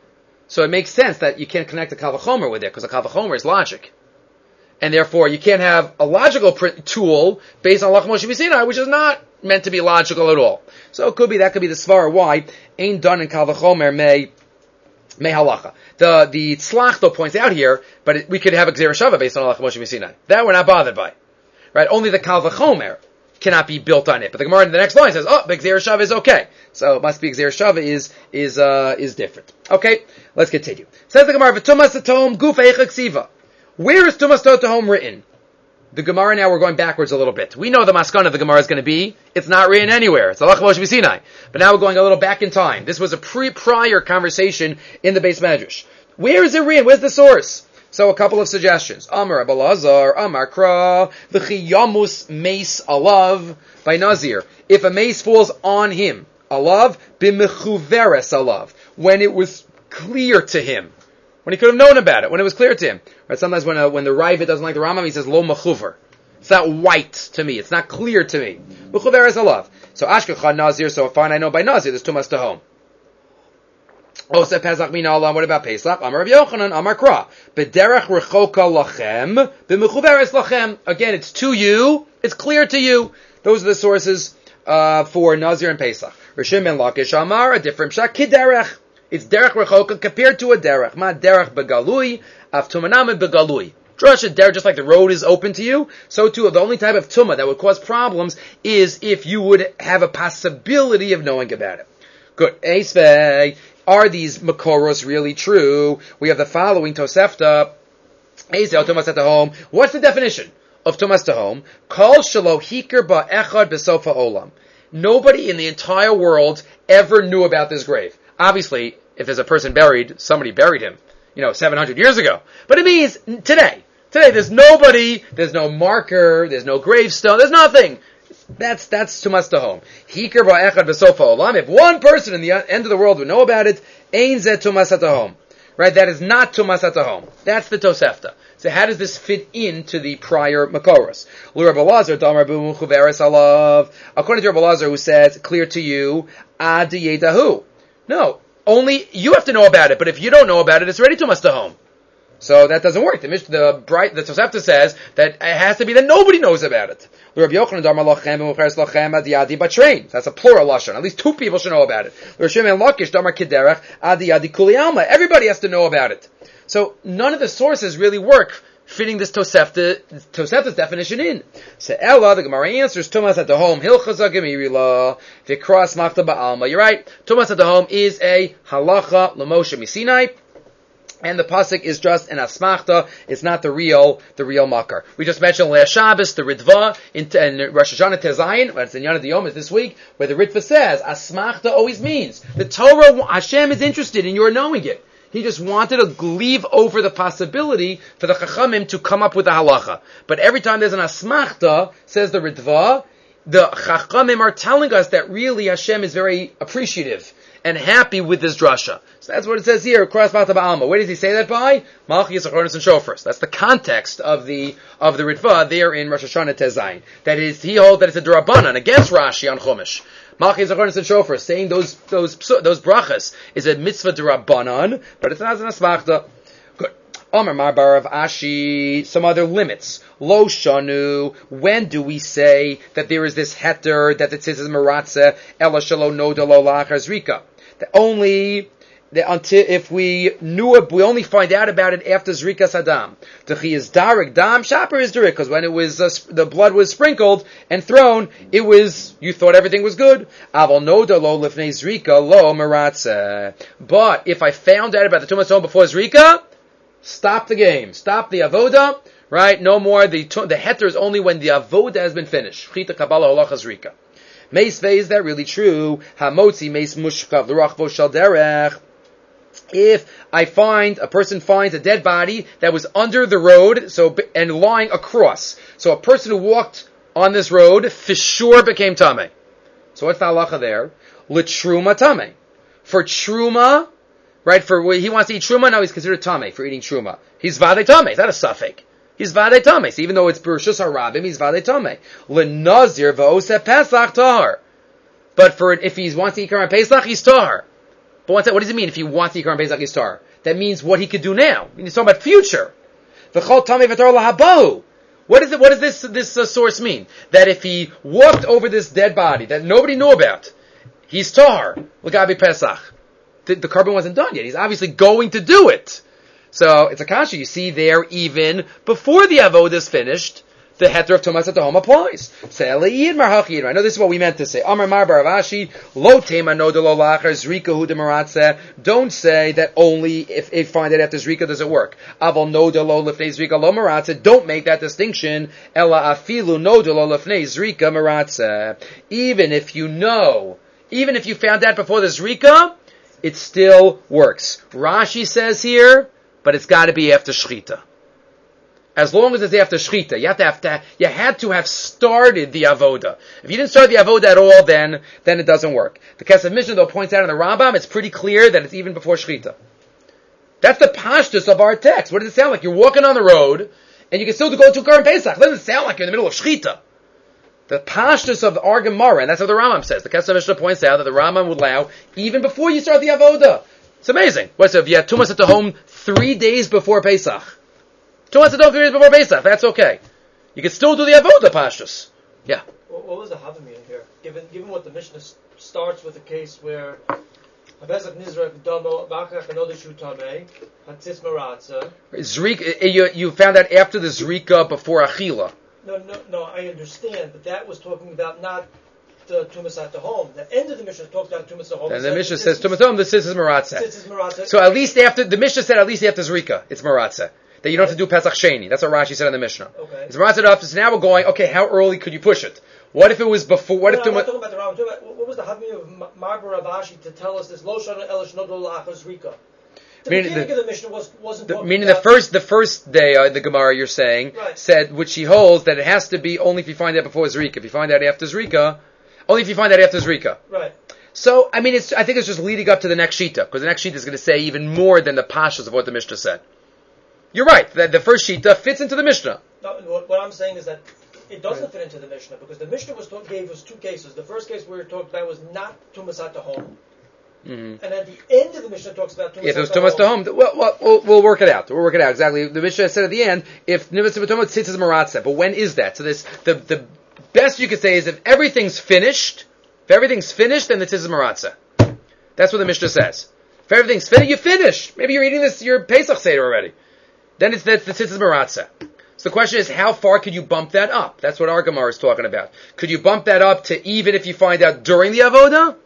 So it makes sense that you can't connect a Kal V'chomer with it, because a Kal V'chomer is logic. And therefore, you can't have a logical pr- tool based on Halacha Moshe Misinai, which is not meant to be logical at all. So it could be, that could be the svara why ain't done in Kal V'chomer may, may halacha. The, the Tzlach though points out here, but it, we could have a Gzeira Shava based on Halacha Moshe Misinai. That we're not bothered by. Right? Only the Kal V'chomer cannot be built on it. But the Gemara in the next line says, oh, but Gzeir Shava is okay. So it must be Gzeir Shava is, is, uh, is different. Okay, let's continue. Says the Gemara, V'tumas atom guf eicha ksiva. Where is tumas tohom written? The Gemara now, we're going backwards a little bit. We know the maskana of the Gemara is going to be, it's not written anywhere. It's Allah Moshe Sinai. But now we're going a little back in time. This was a pre-prior conversation in the Beis Medrash. Where is it written? Where's the source? So a couple of suggestions. Amar Abelazar, Amar Kra, V'chi yamus mace alav, by Nazir. If a mace falls on him, alav, b'mechuveres alav, when it was clear to him. When he could have known about it, when it was clear to him. Right? Sometimes when a, when the Ravid doesn't like the Rambam, he says, lo mechuver. It's not white to me. It's not clear to me. Mechuveres alav. So Ashkechad Nazir, so fine, I know by Nazir, there's tumas tahom. Ose Pesach min Allah. What about Pesach? Amar Rav Yochanan, Amar Kra. B'derech rechoka lachem, b'mechuveres lachem. Again, it's to you. It's clear to you. Those are the sources uh, for Nazir and Pesach. Rishim ben Lakish Amar, a different pshat. Kiderech. It's derech rechoka compared to a derech. Ma derech begalui, af tumanam begalui. Drasha derech, just like the road is open to you, so too the only type of tumah that would cause problems is if you would have a possibility of knowing about it. Good. Eisvei. Are these makoros really true? We have the following Tosefta. Eisvei tumas at the home. What's the definition of tumas to home? Kol shelo hikar ba echad besofa olam. Nobody in the entire world ever knew about this grave. Obviously, if there's a person buried, somebody buried him, you know, seven hundred years ago. But it means today. Today, there's nobody, there's no marker, there's no gravestone, there's nothing. That's, that's tumas tahom. Hikar ba'echad b'sofa olam. If one person in the end of the world would know about it, ein zeh tumas tahom. Right? That is not tumas tahom. That's the Tosefta. So how does this fit into the prior Makoros? Rabbi Elazar, Damar bu mechuveres alav. According to Rabbi Elazar, who says, clear to you, ad yedahu. No, only you have to know about it. But if you don't know about it, it's ready to tumas tahom. So that doesn't work. The Mish, the bright, the Tosefta says that it has to be that nobody knows about it. That's a plural lashon. At least two people should know about it. Everybody has to know about it. So none of the sources really work fitting this Tosefta, Tosefta's definition in. So Ella, the Gemara answers, Tumas at the home, Hilchaza Gemirila, Vikras Machta Ba'alma. You're right. Tumas at the home is a halacha l'Moshe Misinai. And the pasuk is just an asmachta. It's not the real, the real makar. We just mentioned Leah Shabbos, the Ritva, in, in Rosh Hashanah Tezayin, but it's in Yana Diyom is this week, where the Ritva says, asmachta always means, the Torah, Hashem is interested in your knowing it. He just wanted to leave over the possibility for the Chachamim to come up with a halacha. But every time there's an asmachta, says the Ritva, the Chachamim are telling us that really Hashem is very appreciative and happy with this drasha. So that's what it says here, Kras Mata Ba'alma. Where does he say that by? Malchus, Achronis, and Shofars. That's the context of the of the Ritva there in Rosh Hashanah Tezayin. That is, he holds that it's a Durabanan against Rashi on Chumash. Malchus, Achronis, and Shofars, saying those those those brachas is a mitzvah Durabanan, but it's not an asmachta. Good. Omer Marbar of Ashi, some other limits. Lo Shanu, when do we say that there is this heter, that it says Maratze, Ela Shalo Noda Lo Lachar Zrika? That only, that until, if we knew it, we only find out about it after Zrika Sadam. Techi is Darik, Dam, Shaper is Darik, because when it was, uh, the blood was sprinkled and thrown, it was, you thought everything was good. Aval Noda Lo Lifnei Zrika Lo Maratze. But if I found out about the Tumas Home before Zrika, stop the game. Stop the avoda, right? No more. The the heter is only when the avoda has been finished. Chita kabbalah halacha zrika. Meis vei, is that really true? Hamotzi meis mushkav l'rachvo shal derech. If I find, a person finds a dead body that was under the road, so and lying across. So a person who walked on this road, for sure became tameh. So what's the halacha there? L'truma tameh. For truma, right, for he wants to eat truma, now he's considered tameh for eating truma. He's vadei tameh, it's not a suffix. He's vadei tameh. So even though it's Berushus HaRabim, he's vadei tameh. L'nazir v'oseh Pesach tahar. But for if he wants to eat Karban Pesach, he's tahar. But what's that, what does it mean if he wants to eat Karban Pesach, he's tahar? That means what he could do now. I mean, he's talking about future. V'chol tameh v'tar lahabahu. What is it? What does this this uh, source mean? That if he walked over this dead body that nobody knew about, he's tahar. L'gabi Pesach. The, the carbon wasn't done yet. He's obviously going to do it. So it's a kasha. You see there, even before the avodah is finished, the heter of Tumas at home applies. Say Eliyid Marhachid. I know this is what we meant to say. Amar Mar Baravashi, Lo Tema No De Lo Lachar, Zrika Hu De Maratze. Don't say that only if if find it after Zrika does it work. Aval No De Lo Lefnei Zrika Lo Maratze. Don't make that distinction. Ela Afilu No De Lo Lefnei Zrika Maratze. Even if you know, even if you found that before the Zrika, it still works. Rashi says here, but it's got to be after Shchita. As long as it's after Shchita, you have to have to, you had to have started the Avoda. If you didn't start the Avoda at all, then, then it doesn't work. The Kesef Mishnah, though, points out in the Rambam, it's pretty clear that it's even before Shchita. That's the pashtus of our text. What does it sound like? You're walking on the road, and you can still go to Karim Pesach. It doesn't sound like you're in the middle of Shchita. The pashtus of our Gemara, and that's what the Rambam says. The Kesef Mishnah points out that the Rambam would allow even before you start the Avoda. It's amazing. What, so if you had Tumas at the home three days before Pesach, Tumas at the home three days before Pesach, that's okay. You can still do the Avoda pashtus. Yeah. What was the Havamina here? Given given what the Mishnah starts with a case where Habezak Nizrak Damo Bakach Anodishu Tameh Hatzis Maratza. Zrika, you you found that after the Zrika before Achila. No, no, no. I understand, but that was talking about not the Tumas at the home. The end of the Mishnah talks about Tumas at home. And the Mishnah says Tumas at home. The Tzitz is Maratza. Tzitz is Maratza. So at least after the Mishnah said, at least after Zrika, it's Maratza. That you don't have to do Pesach Sheni. That's what Rashi said in the Mishnah. Okay. It's Maratza up. So now we're going. Okay, how early could you push it? What if it was before? What no, if no, Tumas? I'm not talking about the Rambam. I'm talking about, what was the Havamina of Marbar Ravashi to tell us this Lo Shana Elish Nodol Lachas Zrika? The Meaning beginning the, of the Mishnah was, wasn't the, talking meaning about... the first the first day uh, the Gemara you're saying right. said, which he holds that it has to be only if you find out before Zrika. If you find out after Zrika, only if you find out after Zrika. Right. So I mean, it's I think it's just leading up to the next shita, because the next shita is going to say even more than the pashas of what the Mishnah said. You're right. The, the first shita fits into the Mishnah. No, what, what I'm saying is that it doesn't right. fit into the Mishnah, because the Mishnah was talk, gave us two cases. The first case we were talking about was not Tumas at the home. Mm-hmm. And at the end of the Mishnah talks about Tumas if it was at the Tumas home. to home, well, well, we'll, we'll work it out. We'll work it out exactly. The Mishnah said at the end, if Nimitz B'Tumah Tzitz is Maratza, but when is that? So this the the best you could say is if everything's finished, if everything's finished, then the Tzitz is Maratza. That's what the Mishnah says. If everything's finished, you finish. Maybe you're eating this your Pesach Seder already. Then it's the, the Tzitz is Maratza. So the question is, how far could you bump that up? That's what our Gemara is talking about. Could you bump that up to even if you find out during the Avoda?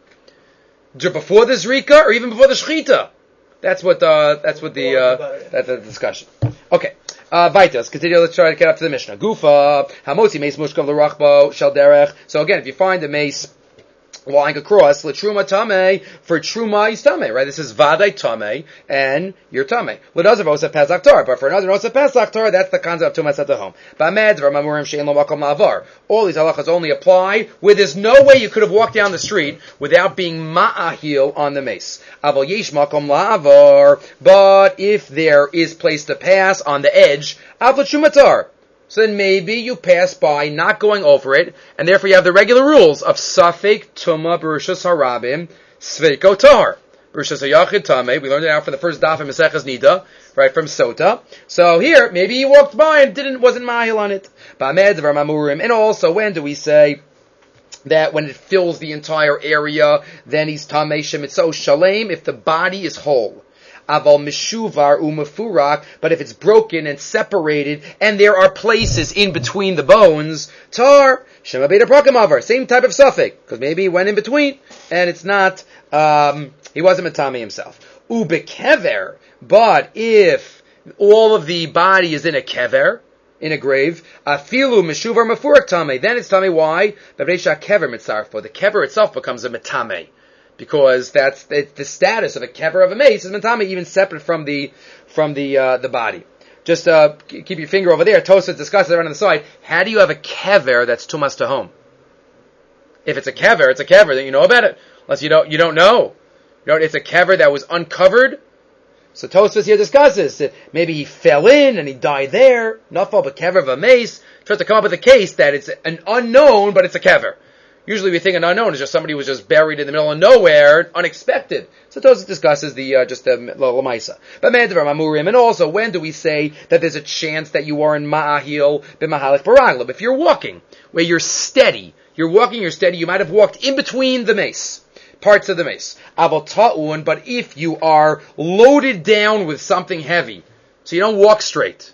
Before the Zrika, or even before the Shchita? That's what, uh, that's what the, uh, that's the discussion. Okay. Uh, Vaita, let's continue, let's try to get up to the Mishnah. Gufa, Hamotzi Meis Mushkav L'Rachbo, Shel Derech. So again, if you find a mace lying across, L'Truma Tameh, for Truma is Tameh, right? This is Vadai Tameh, and you're Tameh. L'Dazav Osef Pesach Tar, but for another Osef Pesach Tar, that's the concept of Tumas at the home. Ba'med, V'Mamurim She'en Lo Makom Ma'avar. All these halachas only apply where there's no way you could have walked down the street without being ma'ahil on the mace. Aval Yesh Makom La'avar, but if there is place to pass on the edge, Aval Shumatar. So then maybe you pass by, not going over it, and therefore you have the regular rules of Safek, Tuma, Berushas Harabim, Sveiko Tar. Berushas Hayachid Tameh, we learned it out from the first daf in Maseches Nida, right, from Sota. So here, maybe he walked by and didn't, wasn't mahil on it. Ba'med, V'Mamurim, and also when do we say that when it fills the entire area, then he's Tameh Shemitzo Shalem, if the body is whole. Aval mishuvar umafurak, but if it's broken and separated, and there are places in between the bones, tar shema beta prakamavar, same type of suffix, because maybe he went in between, and it's not, um, he wasn't matami himself. Ubekever, but if all of the body is in a kever, in a grave, afilu mishuvar mafurak tame, then it's tame. Why? The kever mitzarfo, the kever itself becomes a matame. Because that's the, the status of a kever of a mace is matame, even separate from the from the uh, the body. Just uh, keep your finger over there. Tosafot discusses it right on the side. How do you have a kever that's tumas to home? If it's a kever, it's a kever. Then you know about it. Unless you don't, you don't know. You know, it's a kever that was uncovered. So Tosafot here discusses that maybe he fell in and he died there. Nafal, but kever of a mace tries to come up with a case that it's an unknown, but it's a kever. Usually we think an unknown is just somebody who was just buried in the middle of nowhere, unexpected. So Tosafot discusses the, uh, just the Lamaisa. But Medvar Mamurim, and also when do we say that there's a chance that you are in Ma'ahil b'Mahalik Baraglim? If you're walking, where you're steady, you're walking, you're steady, you might have walked in between the mace, parts of the mace. Aval Ta'un, but if you are loaded down with something heavy, so you don't walk straight,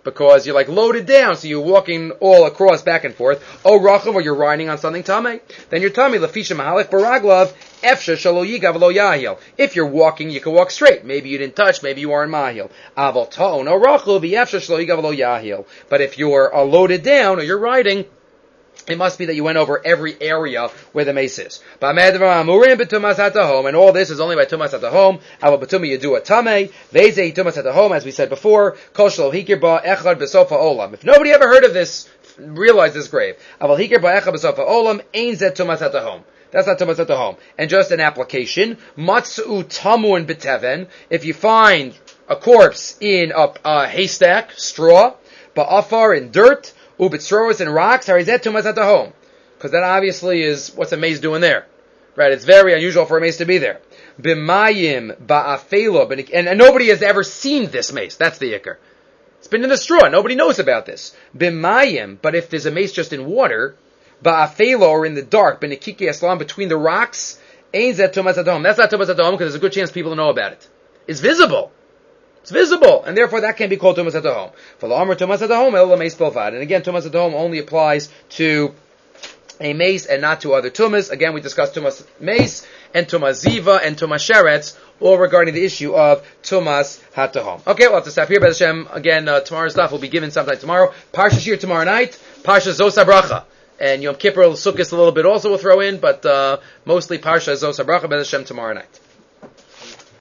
because you're like loaded down, so you're walking all across back and forth. O Rachav, or you're riding on something Tameh. Then you're Tameh, Lefisha Mahalech Baraglav, Efsha Shalo Yigav Lo Yahil. If you're walking, you can walk straight. Maybe you didn't touch, maybe you are in Mahil. Aval Ta'on, O Rachav, Efsha Shalo Yigav Lo Yahil. But if you're uh, loaded down, or you're riding, it must be that you went over every area where the mace is. And all this is only by tumas at the home. Aval b'tumah you do a tameh. Veze tumas at the home, as we said before. Kol shelo hikir ba echad b'sofa olam. If nobody ever heard of this, realize this grave. Aval hikir ba echad b'sofa olam. Ein zet tumas at the home. That's not tumas at the home. And just an application. Matzu tamun b'teven. If you find a corpse in a, a haystack, straw, ba'afar, in dirt, ubitzroas and rocks, harizet tumas at the home. Because that obviously is, what's a mace doing there? Right, it's very unusual for a mace to be there. B'mayim ba'afelo, and, and nobody has ever seen this mace. That's the ikar. It's been in the straw. Nobody knows about this. B'mayim, but if there's a mace just in water, ba'afelo, or in the dark, b'nikiki aslam, between the rocks, ein zet tumas at the home. That's not tumas at the home because there's a good chance people don't know about it. It's visible. It's visible, and therefore that can be called tumas at the home. For the armor tumas at the home, el mace pilvad. And again, tumas at the home only applies to a mace and not to other tumas. Again, we discussed tumas mace and tumas ziva and tumas sheretz, all regarding the issue of tumas hatahom. Okay, we'll have to stop here. B'ez Hashem, again, uh, tomorrow's stuff will be given sometime tomorrow. Parsha Shir tomorrow night. Parsha Zos HaBracha. And Yom Kippur, Sukkot a little bit also we'll throw in, but uh, mostly Parsha Zos HaBracha. B'ez Hashem tomorrow night.